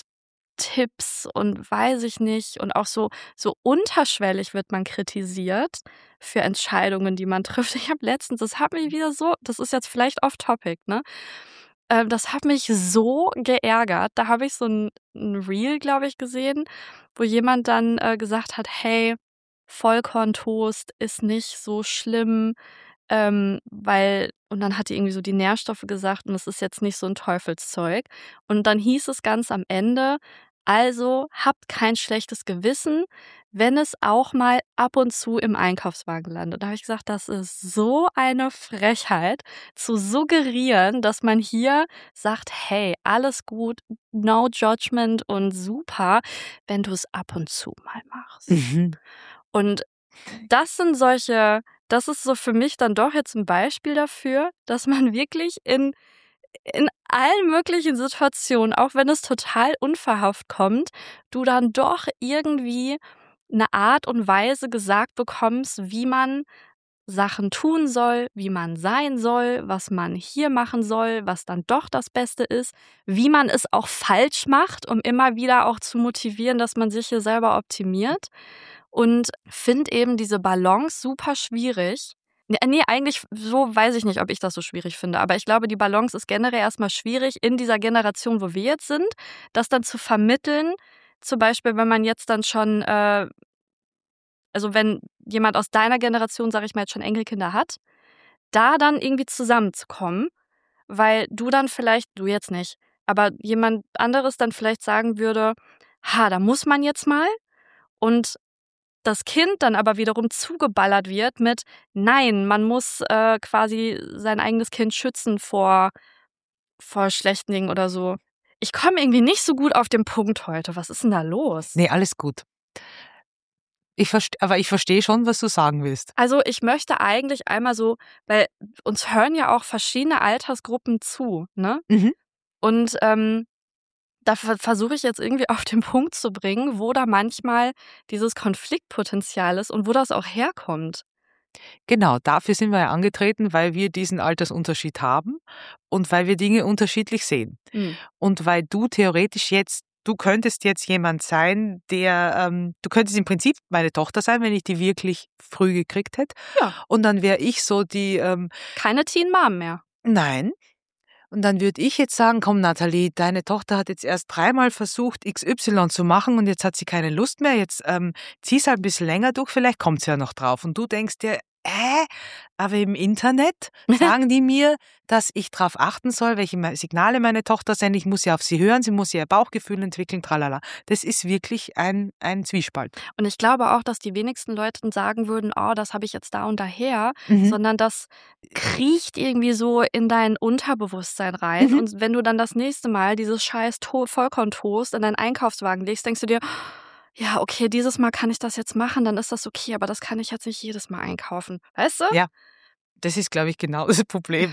und weiß ich nicht und auch so so unterschwellig wird man kritisiert für Entscheidungen, die man trifft. Ich habe letztens das hat mich wieder so das ist jetzt vielleicht off topic, ne? Ähm, das hat mich so geärgert. Da habe ich so 'n 'n Reel, glaube ich, gesehen, wo jemand dann, äh, gesagt hat: „Hey, Vollkorntoast ist nicht so schlimm, ähm, weil“ und dann hat die irgendwie so die Nährstoffe gesagt und es ist jetzt nicht so 'n Teufelszeug. Und dann hieß es ganz am Ende: „Also, habt kein schlechtes Gewissen, wenn es auch mal ab und zu im Einkaufswagen landet.“ Da habe ich gesagt: „Das ist so eine Frechheit, zu suggerieren, dass man hier sagt: ‚Hey, alles gut, no judgment und super, wenn du's ab und zu mal machst.'“ Mhm. Und das sind solche das ist so für mich dann doch jetzt 'n Beispiel dafür, dass man wirklich in in allen möglichen Situationen, auch wenn es total unverhofft kommt, du dann doch irgendwie 'ne Art und Weise gesagt bekommst, wie man Sachen tun soll, wie man sein soll, was man hier machen soll, was dann doch das Beste ist, wie man es auch falsch macht, um immer wieder auch zu motivieren, dass man sich hier selber optimiert. Und finde eben diese Balance super schwierig. Ne, ne, eigentlich so weiß ich nicht, ob ich das so schwierig finde, aber ich glaube, die Balance ist generell erst mal schwierig in dieser Generation, wo wir jetzt sind, das dann zu vermitteln. Zum Beispiel, wenn man jetzt dann schon, äh also, wenn jemand aus deiner Generation, sage ich mal, jetzt schon Enkelkinder hat, da dann irgendwie zusammenzukommen, weil du dann vielleicht du jetzt nicht, aber jemand anderes dann vielleicht sagen würde: „Ha, da muss man jetzt mal.“ Und das Kind dann aber wiederum zugeballert wird mit: „Nein, man muss, äh, quasi sein eigenes Kind schützen vor vor schlechten Dingen“ oder so. Ich komme irgendwie nicht so gut auf den Punkt heute. Was ist 'n da los? Ne, alles gut. Ich verst aber ich verstehe schon, was du sagen willst. Also, ich möchte eigentlich einmal so weil uns hören ja auch verschiedene Altersgruppen zu, ne? Mhm. Und, ähm, da ver versuche ich jetzt irgendwie auf den Punkt zu bringen, wo da manchmal dieses Konfliktpotenzial ist und wo das auch herkommt. Genau, dafür sind wir ja angetreten, weil wir diesen Altersunterschied haben und weil wir Dinge unterschiedlich sehen. Mhm. Und weil du theoretisch jetzt du könntest jetzt jemand sein, der ähm, du könntest im Prinzip meine Tochter sein, wenn ich die wirklich früh gekriegt hätte. Ja. Und dann wäre ich so die, ähm Keine Teen Mom mehr. Nein. Und dann würde ich jetzt sagen: „Komm, Nathalie, deine Tochter hat jetzt erst dreimal versucht, X Y zu machen und jetzt hat sie keine Lust mehr. Jetzt, ähm, zieh's halt 'n bisschen länger durch, vielleicht kommt sie ja noch drauf.“ Und du denkst dir: „Äh, aber im Internet sagen die mir, dass ich drauf achten soll, welche mei Signale meine Tochter sendet. Ich muss ja auf sie hören, sie muss ja ihr Bauchgefühl entwickeln, tralala.“ Das ist wirklich ein ein Zwiespalt. Und ich glaube auch, dass die wenigsten Leute dann sagen würden: „Oh, das habe ich jetzt da und daher“, Mhm. sondern das kriecht irgendwie so in dein Unterbewusstsein rein. Mhm. Und wenn du dann das nächste Mal dieses scheiß To Vollkorntoast in deinen Einkaufswagen legst, denkst du dir: „Ja, okay, dieses Mal kann ich das jetzt machen, dann ist das okay, aber das kann ich jetzt nicht jedes Mal einkaufen.“ Weißt du? Ja, das ist, glaube ich, genau das Problem.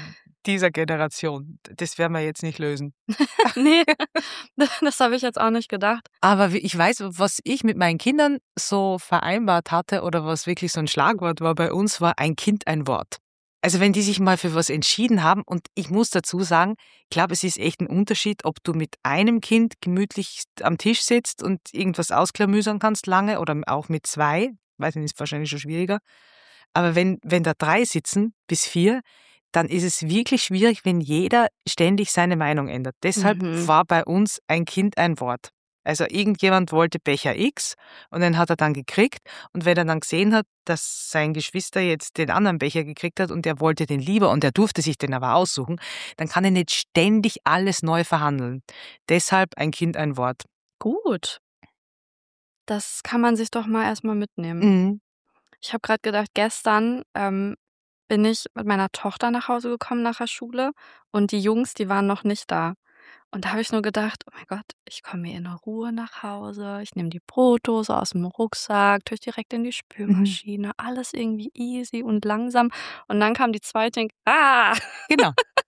dieser Generation. Das werden wir jetzt nicht lösen. Nee, das habe ich jetzt auch nicht gedacht. Aber wie- ich weiß, was ich mit meinen Kindern so vereinbart hatte oder was wirklich so ein Schlagwort war bei uns, war ein Kind, ein Wort. Also wenn die sich mal für was entschieden haben, und ich muss dazu sagen, ich glaube, es ist echt ein Unterschied, ob du mit einem Kind gemütlich am Tisch sitzt und irgendwas ausklamüsern kannst lange oder auch mit zwei, weiß nicht, ist wahrscheinlich schon schwieriger. Aber wenn, wenn da drei sitzen bis vier, dann ist es wirklich schwierig, wenn jeder ständig seine Meinung ändert. Deshalb Mhm. war bei uns ein Kind ein Wort. Also irgendjemand wollte Becher X und den hat er dann gekriegt. Und wenn er dann gesehen hat, dass sein Geschwister jetzt den anderen Becher gekriegt hat und er wollte den lieber und er durfte sich den aber aussuchen, dann kann er nicht ständig alles neu verhandeln. Deshalb ein Kind, ein Wort. Gut. Das kann man sich doch mal erstmal mitnehmen. Mhm. Ich habe gerade gedacht, gestern, ähm, bin ich mit meiner Tochter nach Hause gekommen nach der Schule und die Jungs, die waren noch nicht da. Und da habe ich nur gedacht: „Oh mein Gott, ich komme hier in Ruhe nach Hause. Ich nehme die Brotdose aus dem Rucksack, tue ich direkt in die Mhm. Spülmaschine, alles irgendwie easy und langsam.“ Und dann kam die zweite und ah! Genau.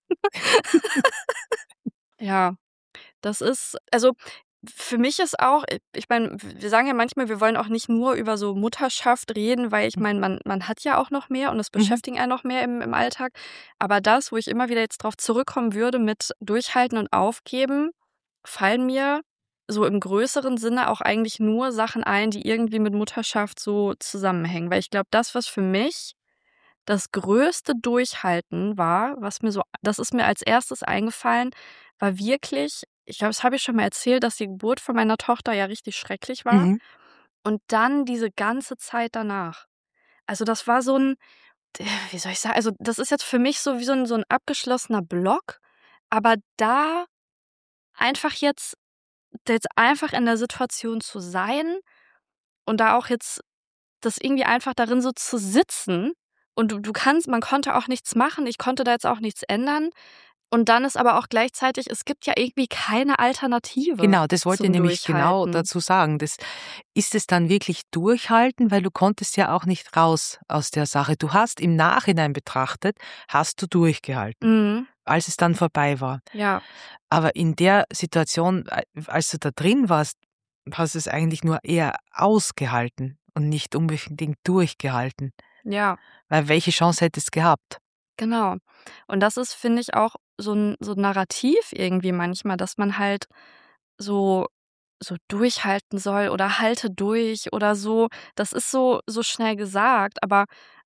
Ja, das ist also, für mich ist auch i ich meine, wir sagen ja manchmal, wir wollen auch nicht nur über so Mutterschaft reden, weil ich meine, man man hat ja auch noch mehr und es Mhm. beschäftigt einen noch mehr im im Alltag. Aber das, wo ich immer wieder jetzt drauf zurückkommen würde mit Durchhalten und Aufgeben, fallen mir so im größeren Sinne auch eigentlich nur Sachen ein, die irgendwie mit Mutterschaft so zusammenhängen. Weil ich glaube, das, was für mich das größte Durchhalten war, was mir so das ist mir als erstes eingefallen, war wirklich ich glaube, das habe ich schon mal erzählt, dass die Geburt von meiner Tochter ja richtig schrecklich war Mhm. und dann diese ganze Zeit danach. Also, das war so 'n wie soll ich sagen also, das ist jetzt für mich so wie so 'n so 'n abgeschlossener Block, aber da einfach jetzt jetzt einfach in der Situation zu sein und da auch jetzt das irgendwie einfach darin so zu sitzen und du du kannst man konnte auch nichts machen. Ich konnte da jetzt auch nichts ändern. Und dann ist aber auch gleichzeitig es gibt ja irgendwie keine Alternative Genau, das wollte ich zum nämlich genau Durchhalten. dazu sagen. Das ist es dann wirklich durchhalten, weil du konntest ja auch nicht raus aus der Sache. Du hast im Nachhinein betrachtet, hast du durchgehalten, Mhm. als es dann vorbei war. Ja, Aber in der Situation, a als du da drin warst, hast du es eigentlich nur eher ausgehalten und nicht unbedingt durchgehalten. ja, Weil welche Chance hättest du gehabt? genau. Und das ist, finde ich, auch so 'n so 'n Narrativ irgendwie manchmal, dass man halt so so durchhalten soll oder halte durch oder so. Das ist so so schnell gesagt, aber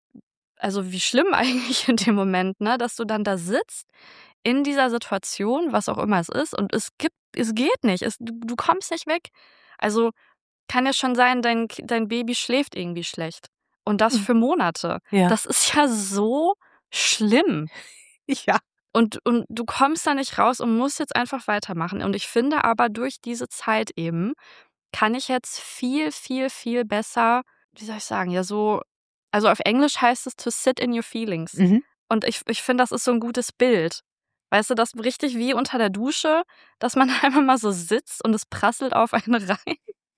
also, wie schlimm eigentlich in dem Moment, ne, dass du dann da sitzt in dieser Situation, was auch immer es ist, und es gibt es geht nicht. Es du du kommst nicht weg. Also, kann ja schon sein, dein K dein Baby schläft irgendwie schlecht und das Hm. für Monate. Ja. Das ist ja so schlimm Ja. und und du kommst da nicht raus und musst jetzt einfach weitermachen. Und ich finde aber, durch diese Zeit eben kann ich jetzt viel, viel, viel besser, wie soll ich sagen, ja, so also, auf Englisch heißt es to sit in your feelings. Mhm. Und ich ich finde, das ist so 'n gutes Bild. Weißt du, das richtig wie unter der Dusche, dass man einfach mal so sitzt und es prasselt auf einen rein.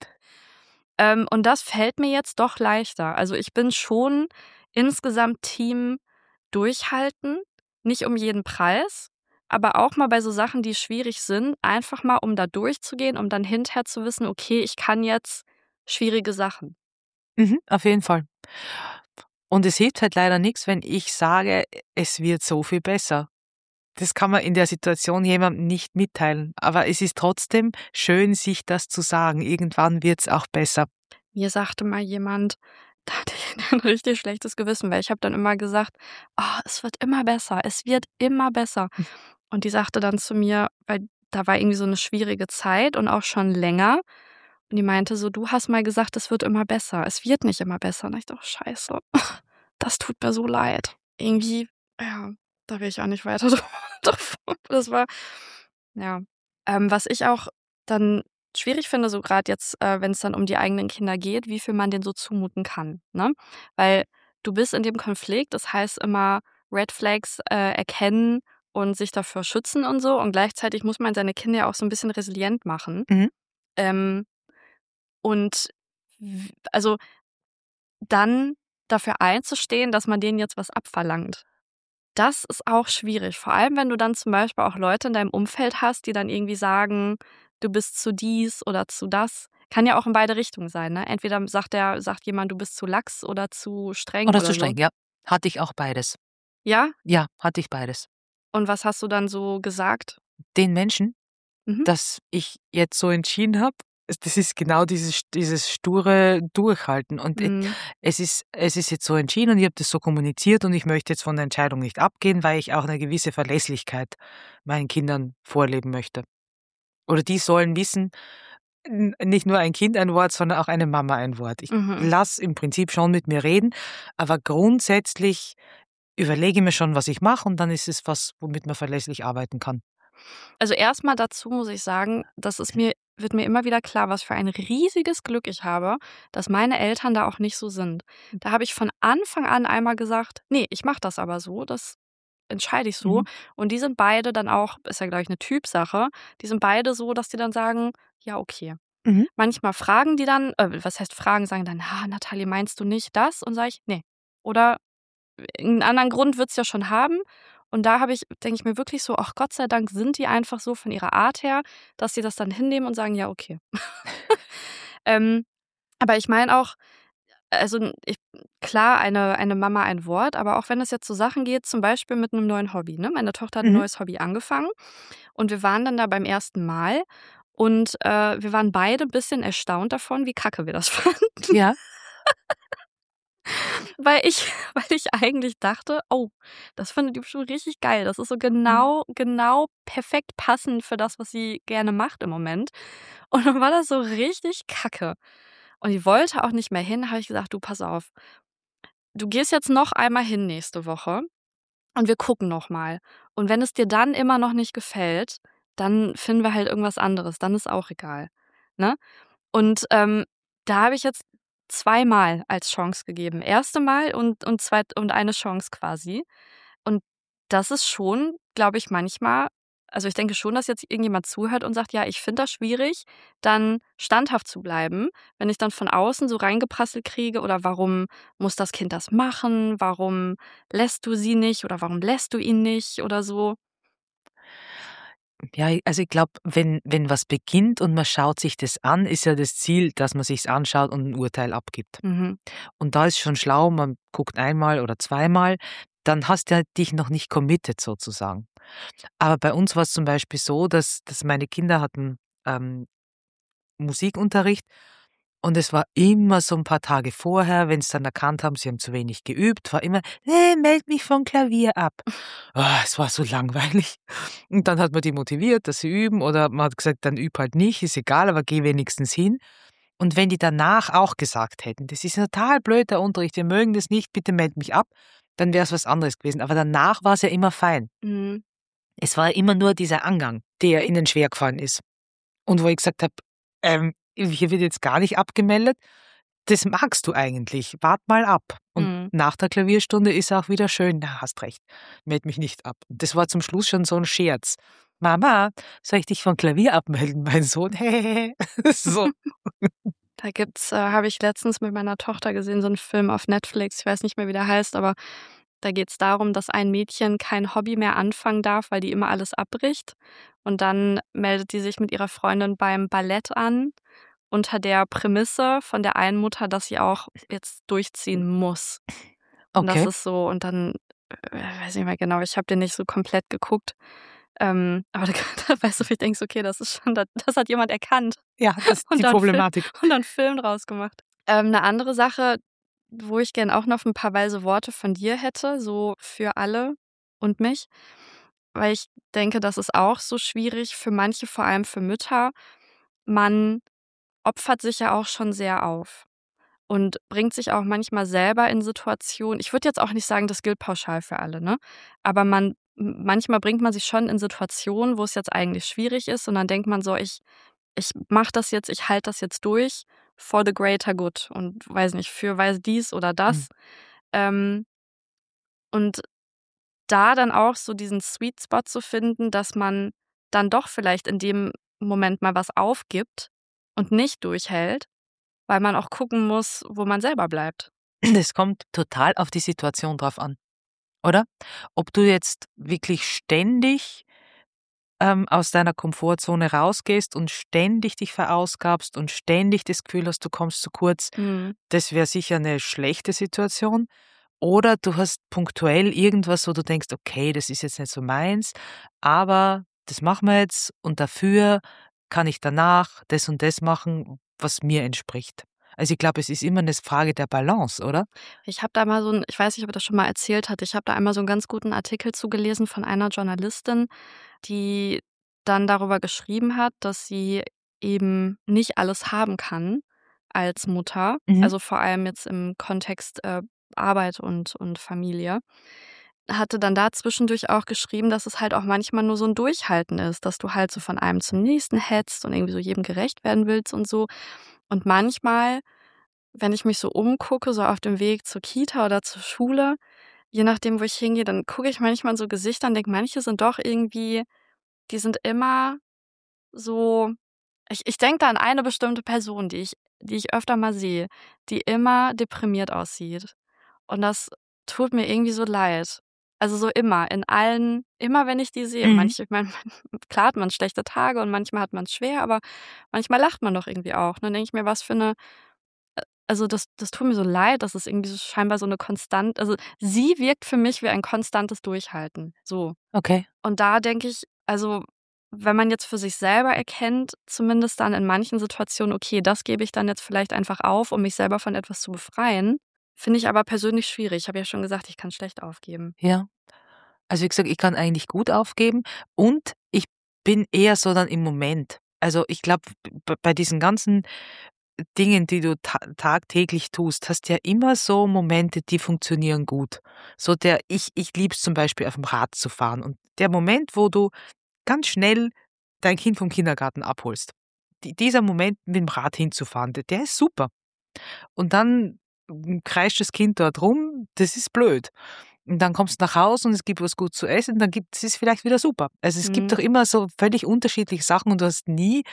Ähm, und das fällt mir jetzt doch leichter. Also, ich bin schon insgesamt Team durchhalten, nicht um jeden Preis, aber auch mal bei so Sachen, die schwierig sind, einfach mal, um da durchzugehen, um dann hinterher zu wissen: „Okay, ich kann jetzt schwierige Sachen.“ Mhm. Auf jeden Fall. Und es hilft halt leider nix, wenn ich sage, es wird so viel besser. Das kann man in der Situation jemandem nicht mitteilen. Aber es ist trotzdem schön, sich das zu sagen. Irgendwann wird's auch besser. Mir sagte mal jemand, da hatte ich 'n richtig schlechtes Gewissen, weil ich habe dann immer gesagt: „Oh, es wird immer besser, es wird immer besser.“ Und die sagte dann zu mir, weil da war irgendwie so 'ne schwierige Zeit und auch schon länger. Und die meinte so: „Du hast mal gesagt, es wird immer besser. Es wird nicht immer besser.“ Und ich dachte: „Scheiße, das tut mir so leid.“ Irgendwie, ja, da will ich auch nicht weiter drauf drauf das war ja. Ähm, was ich auch dann schwierig finde, so grad jetzt, äh, wenn's dann um die eigenen Kinder geht, wie viel man denen so zumuten kann, ne? Weil du bist in dem Konflikt, das heißt immer Red Flags, äh, erkennen und sich davor schützen und so. Und gleichzeitig muss man seine Kinder ja auch so 'n bisschen resilient machen. Mhm. Ähm, und w also, dann dafür einzustehen, dass man denen jetzt was abverlangt. das ist auch schwierig. Vor allem, wenn du dann zum Beispiel auch Leute in deinem Umfeld hast, die dann irgendwie sagen, du bist zu dies oder zu das. Kann ja auch in beide Richtungen sein, ne? Entweder sagt der sagt jemand, du bist zu lax oder zu streng Oder zu oder so. streng, ja. Hatte ich auch beides. Ja? Ja, hatte ich beides. Und was hast du dann so gesagt? Den Menschen, Mhm. dass ich jetzt so entschieden habe, das ist genau dieses dieses sture Durchhalten und e Mhm. es ist es ist jetzt so entschieden und ich habe das so kommuniziert und ich möchte jetzt von der Entscheidung nicht abgehen, weil ich auch 'ne gewisse Verlässlichkeit meinen Kindern vorleben möchte. Oder die sollen wissen, n nicht nur ein Kind ein Wort, sondern auch eine Mama ein Wort. Ich Mhm. lasse im Prinzip schon mit mir reden, aber grundsätzlich überlege ich mir schon, was ich mache und dann ist es was, womit man verlässlich arbeiten kann. Also, erst mal dazu muss ich sagen, das ist mir wird mir immer wieder klar, was für ein riesiges Glück ich habe, dass meine Eltern da auch nicht so sind. Da habe ich von Anfang an einmal gesagt: „Ne, ich mache das aber so, das entscheide ich so.“ Mhm. Und die sind beide dann auch ist ja, glaube ich, 'ne Typsache, die sind beide so, dass die dann sagen: „Ja, okay.“ Mhm. Manchmal fragen die dann äh, was heißt fragen, sagen dann: „Ha, Natalie, meinst du nicht das?“ Und sage ich: „Ne.“ Oder 'n anderen Grund wird's ja schon haben. Und da habe ich denke ich mir wirklich so: „Ach, Gott sei Dank sind die einfach so von ihrer Art her, dass sie das dann hinnehmen und sagen: ‚Ja, okay.‘“ Ähm, aber ich meine auch, also, n ich klar, eine eine Mama ein Wort, aber auch wenn es jetzt so Sachen geht, zum Beispiel mit 'nem neuen Hobby, ne? Meine Tochter hat 'n Mhm. neues Hobby angefangen und wir waren dann da beim ersten Mal und, äh, wir waren beide bisschen erstaunt davon, wie kacke wir das fanden. Ja. Weil ich weil ich eigentlich dachte: „Oh, das findet die bestimmt richtig geil.“ Das ist so Mhm. genau genau perfekt passend für das, was sie gerne macht im Moment. Und dann war das so richtig kacke. Und die wollte auch nicht mehr hin, habe ich gesagt: „Du, pass auf. Du gehst jetzt noch einmal hin nächste Woche und wir gucken noch mal. Und wenn es dir dann immer noch nicht gefällt, dann finden wir halt irgendwas anderes, dann ist auch egal“, ne? Und, ähm, da habe ich jetzt zweimal als Chance gegeben. Erste Mal und und zweit und eine Chance quasi. Und das ist schon, glaube ich, manchmal also, ich denke schon, dass jetzt irgendjemand zuhört und sagt: „Ja, ich finde das schwierig, dann standhaft zu bleiben.“ Wenn ich dann von außen so reingeprasselt kriege oder: „Warum muss das Kind das machen? Warum lässt du sie nicht oder warum lässt du ihn nicht?“ Oder so. Ja, also ich glaube, wenn wenn was beginnt und man schaut sich das an, ist ja das Ziel, dass man sich's anschaut und 'n Urteil abgibt. Mhm. Und da ist schon schlau, man guckt einmal oder zweimal, dann hast du halt dich noch nicht committed sozusagen. Aber bei uns war's zum Beispiel so, dass dass meine Kinder hatten, ähm, Musikunterricht und es war immer so 'n paar Tage vorher, wenn sie dann erkannt haben, sie haben zu wenig geübt, war immer: „Äh, melde mich vom Klavier ab.“ Ah, es war so langweilig. Und dann hat man die motiviert, dass sie üben oder man hat gesagt: „Dann übe halt nicht, ist egal, aber geh wenigstens hin.“ Und wenn die danach auch gesagt hätten: „Das ist total blöd, der Unterricht, wir mögen das nicht, bitte melde mich ab“, dann wär's was anderes gewesen. Aber danach war's ja immer fein. Mhm. Es war immer nur dieser Angang, der ihnen schwergefallen ist. Und wo ich gesagt habe: „Ähm, hier wird jetzt gar nicht abgemeldet. Das magst du eigentlich. Warte mal ab.“ Und Mhm. nach der Klavierstunde ist auch wieder schön: „Na, hast recht, melde mich nicht ab.“ Und das war zum Schluss schon so 'n Scherz: „Mama, soll ich dich vom Klavier abmelden?“ Mein Sohn: So. Da gibt's, äh habe ich letztens mit meiner Tochter gesehen, so 'n Film auf Netflix, ich weiß nicht mehr, wie der heißt, aber da geht's darum, dass ein Mädchen kein Hobby mehr anfangen darf, weil die immer alles abbricht. Und dann meldet die sich mit ihrer Freundin beim Ballett an, unter der Prämisse von der einen Mutter, dass sie auch jetzt durchziehen muss. Und das Okay. ist so und dann, äh, weiß nicht mehr genau, ich habe den nicht so komplett geguckt. Ähm, aber da da weißt du, wie ich denke so: „Okay, das ist schon da das hat jemand erkannt Ja, das und die da 'n Film Problematik. und da 'n Film draus gemacht.“ Ähm, 'ne andere Sache, wo ich gern auch noch 'n paar weise Worte von dir hätte, so für alle und mich, weil ich denke, das ist auch so schwierig für manche, vor allem für Mütter. Man opfert sich ja auch schon sehr auf und bringt sich auch manchmal selber in Situationen ich würde jetzt auch nicht sagen, das gilt pauschal für alle, ne? Aber man m manchmal bringt man sich schon in Situationen, wo es jetzt eigentlich schwierig ist und dann denkt man so: „Ich ich mache das jetzt, ich halte das jetzt durch for the greater good“ und weiß nicht, für weiß dies oder Mhm. das. Ähm und da dann auch so diesen Sweet Spot zu finden, dass man dann doch vielleicht in dem Moment mal was aufgibt und nicht durchhält, weil man auch gucken muss, wo man selber bleibt. Es kommt total auf die Situation drauf an. oder? Ob du jetzt wirklich ständig ähm, aus deiner Komfortzone rausgehst und ständig dich verausgabst und ständig das Gefühl hast, du kommst zu kurz, Mhm. das wäre sicher eine schlechte Situation. Oder du hast punktuell irgendwas, wo du denkst: „Okay, das ist jetzt nicht so meins, aber das machen wir jetzt und dafür kann ich danach das und das machen, was mir entspricht.“ Also, ich glaube, es ist immer eine Frage der Balance, oder? Ich habe da mal so 'n ich weiß nicht, ob ich das schon mal erzählt hatte, ich habe da einmal so 'n ganz guten Artikel zu gelesen von einer Journalistin, die dann darüber geschrieben hat, dass sie eben nicht alles haben kann als Mutter, Mhm, also vor allem jetzt im Kontext, äh, Arbeit und und Familie. Hatte dann da zwischendurch auch geschrieben, dass es halt auch manchmal nur so 'n Durchhalten ist, dass du halt so von einem zum nächsten hetzt und irgendwie so jedem gerecht werden willst und so. Und manchmal, wenn ich mich so umgucke, so auf dem Weg zur Kita oder zur Schule, je nachdem, wo ich hingehe, dann gucke ich manchmal in so Gesichter und denke, manche sind doch irgendwie die sind immer so ich ich denke da an eine bestimmte Person, die ich die ich öfter mal sehe, die immer deprimiert aussieht. Und das tut mir irgendwie so leid. Also, so immer, in allen immer wenn ich die sehe. mhm. Manche ich meine, klar hat man schlechte Tage und manchmal hat man's schwer, aber manchmal lacht man doch irgendwie auch. Und dann denke ich mir, was für 'ne also, das das tut mir so leid, dass es irgendwie so scheinbar so 'ne konstant also, sie wirkt für mich wie ein konstantes Durchhalten, so. Okay. Und da denke ich, also, wenn man jetzt für sich selber erkennt, zumindest dann in manchen Situationen, okay, das gebe ich dann jetzt vielleicht einfach auf, um mich selber von etwas zu befreien, finde ich aber persönlich schwierig. Ich habe ja schon gesagt, ich kann schlecht aufgeben. Ja. Also, wie gesagt, ich kann eigentlich gut aufgeben und ich bin eher so dann im Moment. Also, ich glaube, b bei diesen ganzen Dingen, die du ta tagtäglich tust, hast ja immer so Momente, die funktionieren gut. So der ich ich liebe es zum Beispiel, auf dem Rad zu fahren und der Moment, wo du ganz schnell dein Kind vom Kindergarten abholst. Die dieser Moment, mit dem Rad hinzufahren, der der ist super. Und dann, hm, kreischt das Kind dort rum, das ist blöd. Und dann kommst du nach Hause und es gibt was gut zu essen, dann gibt es vielleicht wieder super. Also, es gibt Mhm. doch immer so völlig unterschiedliche Sachen und du hast nie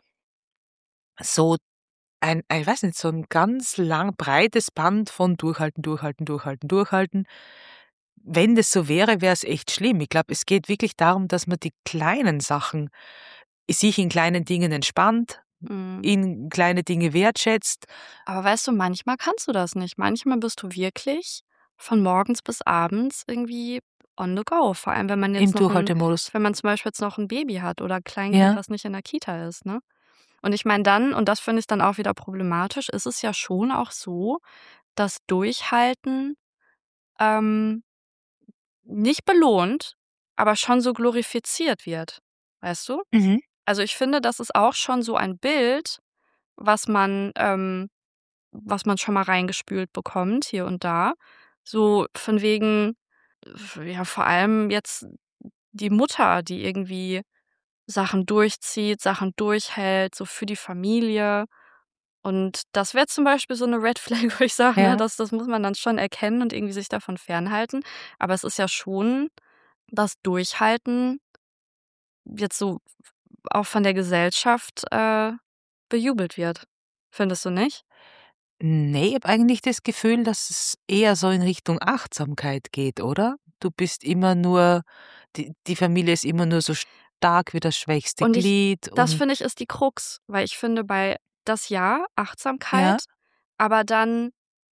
so ein ein ich weiß nicht, so 'n ganz lang breites Band von durchhalten, durchhalten, durchhalten, durchhalten. Wenn das so wäre, wäre es echt schlimm. Ich glaube, es geht wirklich darum, dass man die kleinen Sachen sich in kleinen Dingen entspannt, Mhm. in kleine Dinge wertschätzt, Aber weißt du, manchmal kannst du das nicht. Manchmal bist du wirklich von morgens bis abends irgendwie on the go. Vor allem, wenn man im jetzt noch 'n Durchhaltemodus. wenn man zum Beispiel jetzt noch 'n Baby hat oder 'n Kleinkind, Ja. was nicht in der Kita ist, ne? Und ich meine dann und das finde ich dann auch wieder problematisch, ist es ja schon auch so, dass Durchhalten, ähm, nicht belohnt, aber schon so glorifiziert wird, weißt du? Mhm. Also, ich finde, das ist auch schon so ein Bild, was man, ähm was man schon mal reingespült bekommt hier und da. So von wegen, äh, ja, vor allem jetzt die Mutter, die irgendwie Sachen durchzieht, Sachen durchhält, so für die Familie. Und das wäre zum Beispiel so 'ne Red Flag, wo ich sage, ne, Ja. das das muss man dann schon erkennen und irgendwie sich davon fernhalten. Aber es ist ja schon das Durchhalten jetzt so auch von der Gesellschaft, äh, bejubelt wird. Findest du nicht? Ne, ich habe eigentlich das Gefühl, dass es eher so in Richtung Achtsamkeit geht, oder? Du bist immer nur die die Familie ist immer nur so stark wie das schwächste Und ich Glied das und finde ich, ist die Krux, weil ich finde, bei das ja, ja, Achtsamkeit, aber dann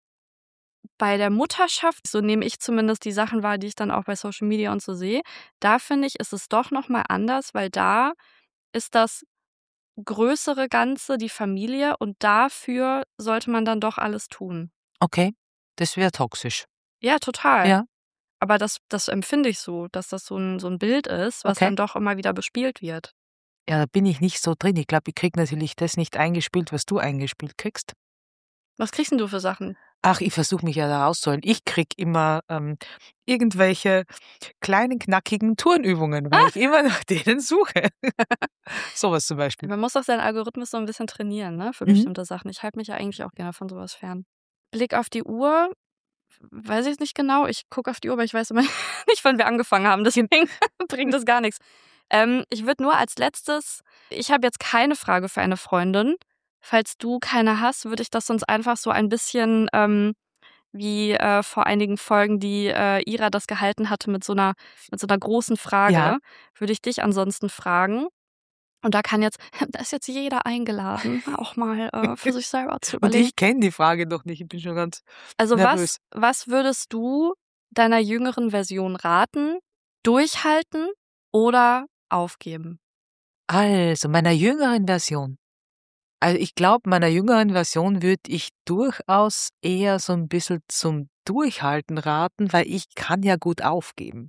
bei der Mutterschaft, so nehme ich zumindest die Sachen wahr, die ich dann auch bei Social Media und so sehe, da finde ich, ist es doch noch mal anders, weil da ist das größere Ganze die Familie und dafür sollte man dann doch alles tun. okay, das wäre toxisch. Ja, total. Ja, Aber das das empfinde ich so, dass das so 'n so 'n Bild ist, was okay. dann doch immer wieder bespielt wird. Ja, da bin ich nicht so drin. Ich glaube, ich kriege natürlich das nicht eingespielt, was du eingespielt kriegst. Was kriegst 'n du für Sachen? Ach, ich versuche mich ja da rauszuholen. Ich kriege immer, ähm, irgendwelche kleinen, knackigen Turnübungen, weil ich immer nach denen suche. So was zum Beispiel. Man muss doch seinen Algorithmus so 'n bisschen trainieren, ne, für Mhm. bestimmte Sachen. Ich halte mich ja eigentlich auch gerne von so was fern. Blick auf die Uhr, weiß ich nicht genau. Ich gucke auf die Uhr, aber ich weiß immer nicht, wann wir angefangen haben, deswegen bringt das gar nix. Ähm, ich würde nur als Letztes ich habe jetzt keine Frage für eine Freundin. Falls du keine hast, würde ich das sonst einfach so ein bisschen, ähm, wie äh, vor einigen Folgen, die äh, Ira das gehalten hatte mit so einer, mit so einer großen Frage, Ja. würde ich dich ansonsten fragen. Und da kann jetzt, da ist jetzt jeder eingeladen, auch mal äh, für sich selber zu Und überlegen. ich kenne die Frage noch nicht. Ich bin schon ganz Also was, nervös. was würdest du deiner jüngeren Version raten? Durchhalten oder aufgeben? Also, meiner jüngeren Version. Also, ich glaube, meiner jüngeren Version würde ich durchaus eher so ein bisschen zum Durchhalten raten, weil ich kann ja gut aufgeben.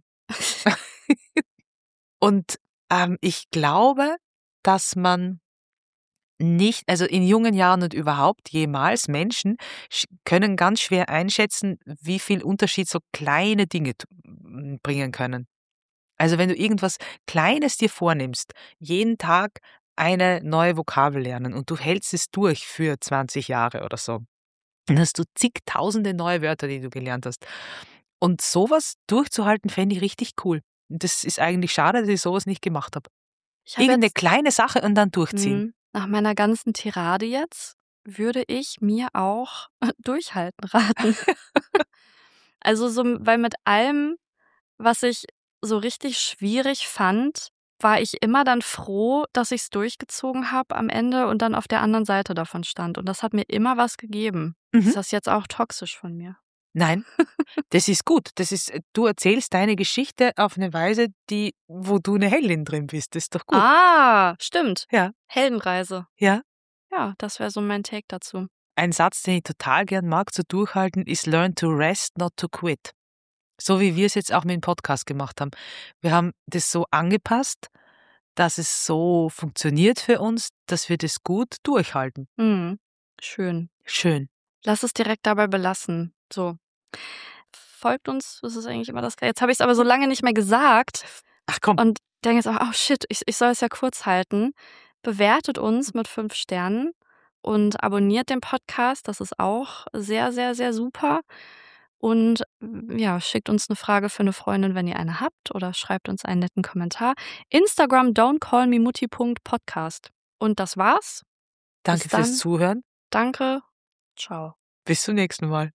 Und, ähm, ich glaube, dass man nicht also, in jungen Jahren und überhaupt jemals Menschen sch können ganz schwer einschätzen, wie viel Unterschied so kleine Dinge t hm, bringen können. Also, wenn du irgendwas Kleines dir vornimmst, jeden Tag eine neue Vokabel lernen und du hältst es durch für zwanzig Jahre oder so, dann hast du zigtausende neue Wörter, die du gelernt hast. Und sowas durchzuhalten, fände ich richtig cool. Und das ist eigentlich schade, dass ich sowas nicht gemacht habe. Ich habe Irgend 'ne jetzt kleine Sache und dann durchziehen. Mhm. Nach meiner ganzen Tirade jetzt würde ich mir auch durchhalten raten. Also so, weil mit allem, was ich so richtig schwierig fand, war ich immer dann froh, dass ich's durchgezogen habe am Ende und dann auf der anderen Seite davon stand. Und das hat mir immer was gegeben. Mhm. Ist das jetzt auch toxisch von mir? Nein, das ist gut. Das ist du erzählst deine Geschichte auf 'ne Weise, die wo du 'ne Heldin drin bist. Das ist doch gut. Ah, stimmt. Ja. Heldenreise. Ja. Ja, das wäre so mein Take dazu. Ein Satz, den ich total gern mag zu durchhalten, ist „Learn to rest, not to quit." So wie wir's jetzt auch mit dem Podcast gemacht haben. Wir haben das so angepasst, dass es so funktioniert für uns, dass wir das gut durchhalten. Mhm. Schön. Schön. Lass es direkt dabei belassen. So. Folgt uns, das ist eigentlich immer das Ge jetzt habe ich's aber so lange nicht mehr gesagt Ach komm. und denke jetzt auch: „Oh shit, ich ich soll es ja kurz halten." Bewertet uns mit fünf Sternen und abonniert den Podcast. Das ist auch sehr, sehr, sehr super. Und ja, schickt uns 'ne Frage für 'ne Freundin, wenn ihr eine habt, oder schreibt uns einen netten Kommentar. Instagram don'tcallmemutti punkt podcast. Und das war's. Danke Bis fürs dann. Zuhören. Danke. Tschau. Bis zum nächsten Mal.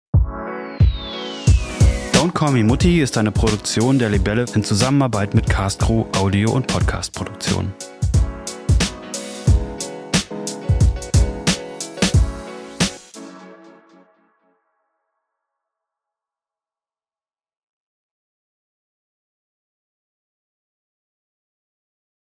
Don't Call Me Mutti ist eine Produktion der Libelle in Zusammenarbeit mit Castro Audio und Podcast Produktion.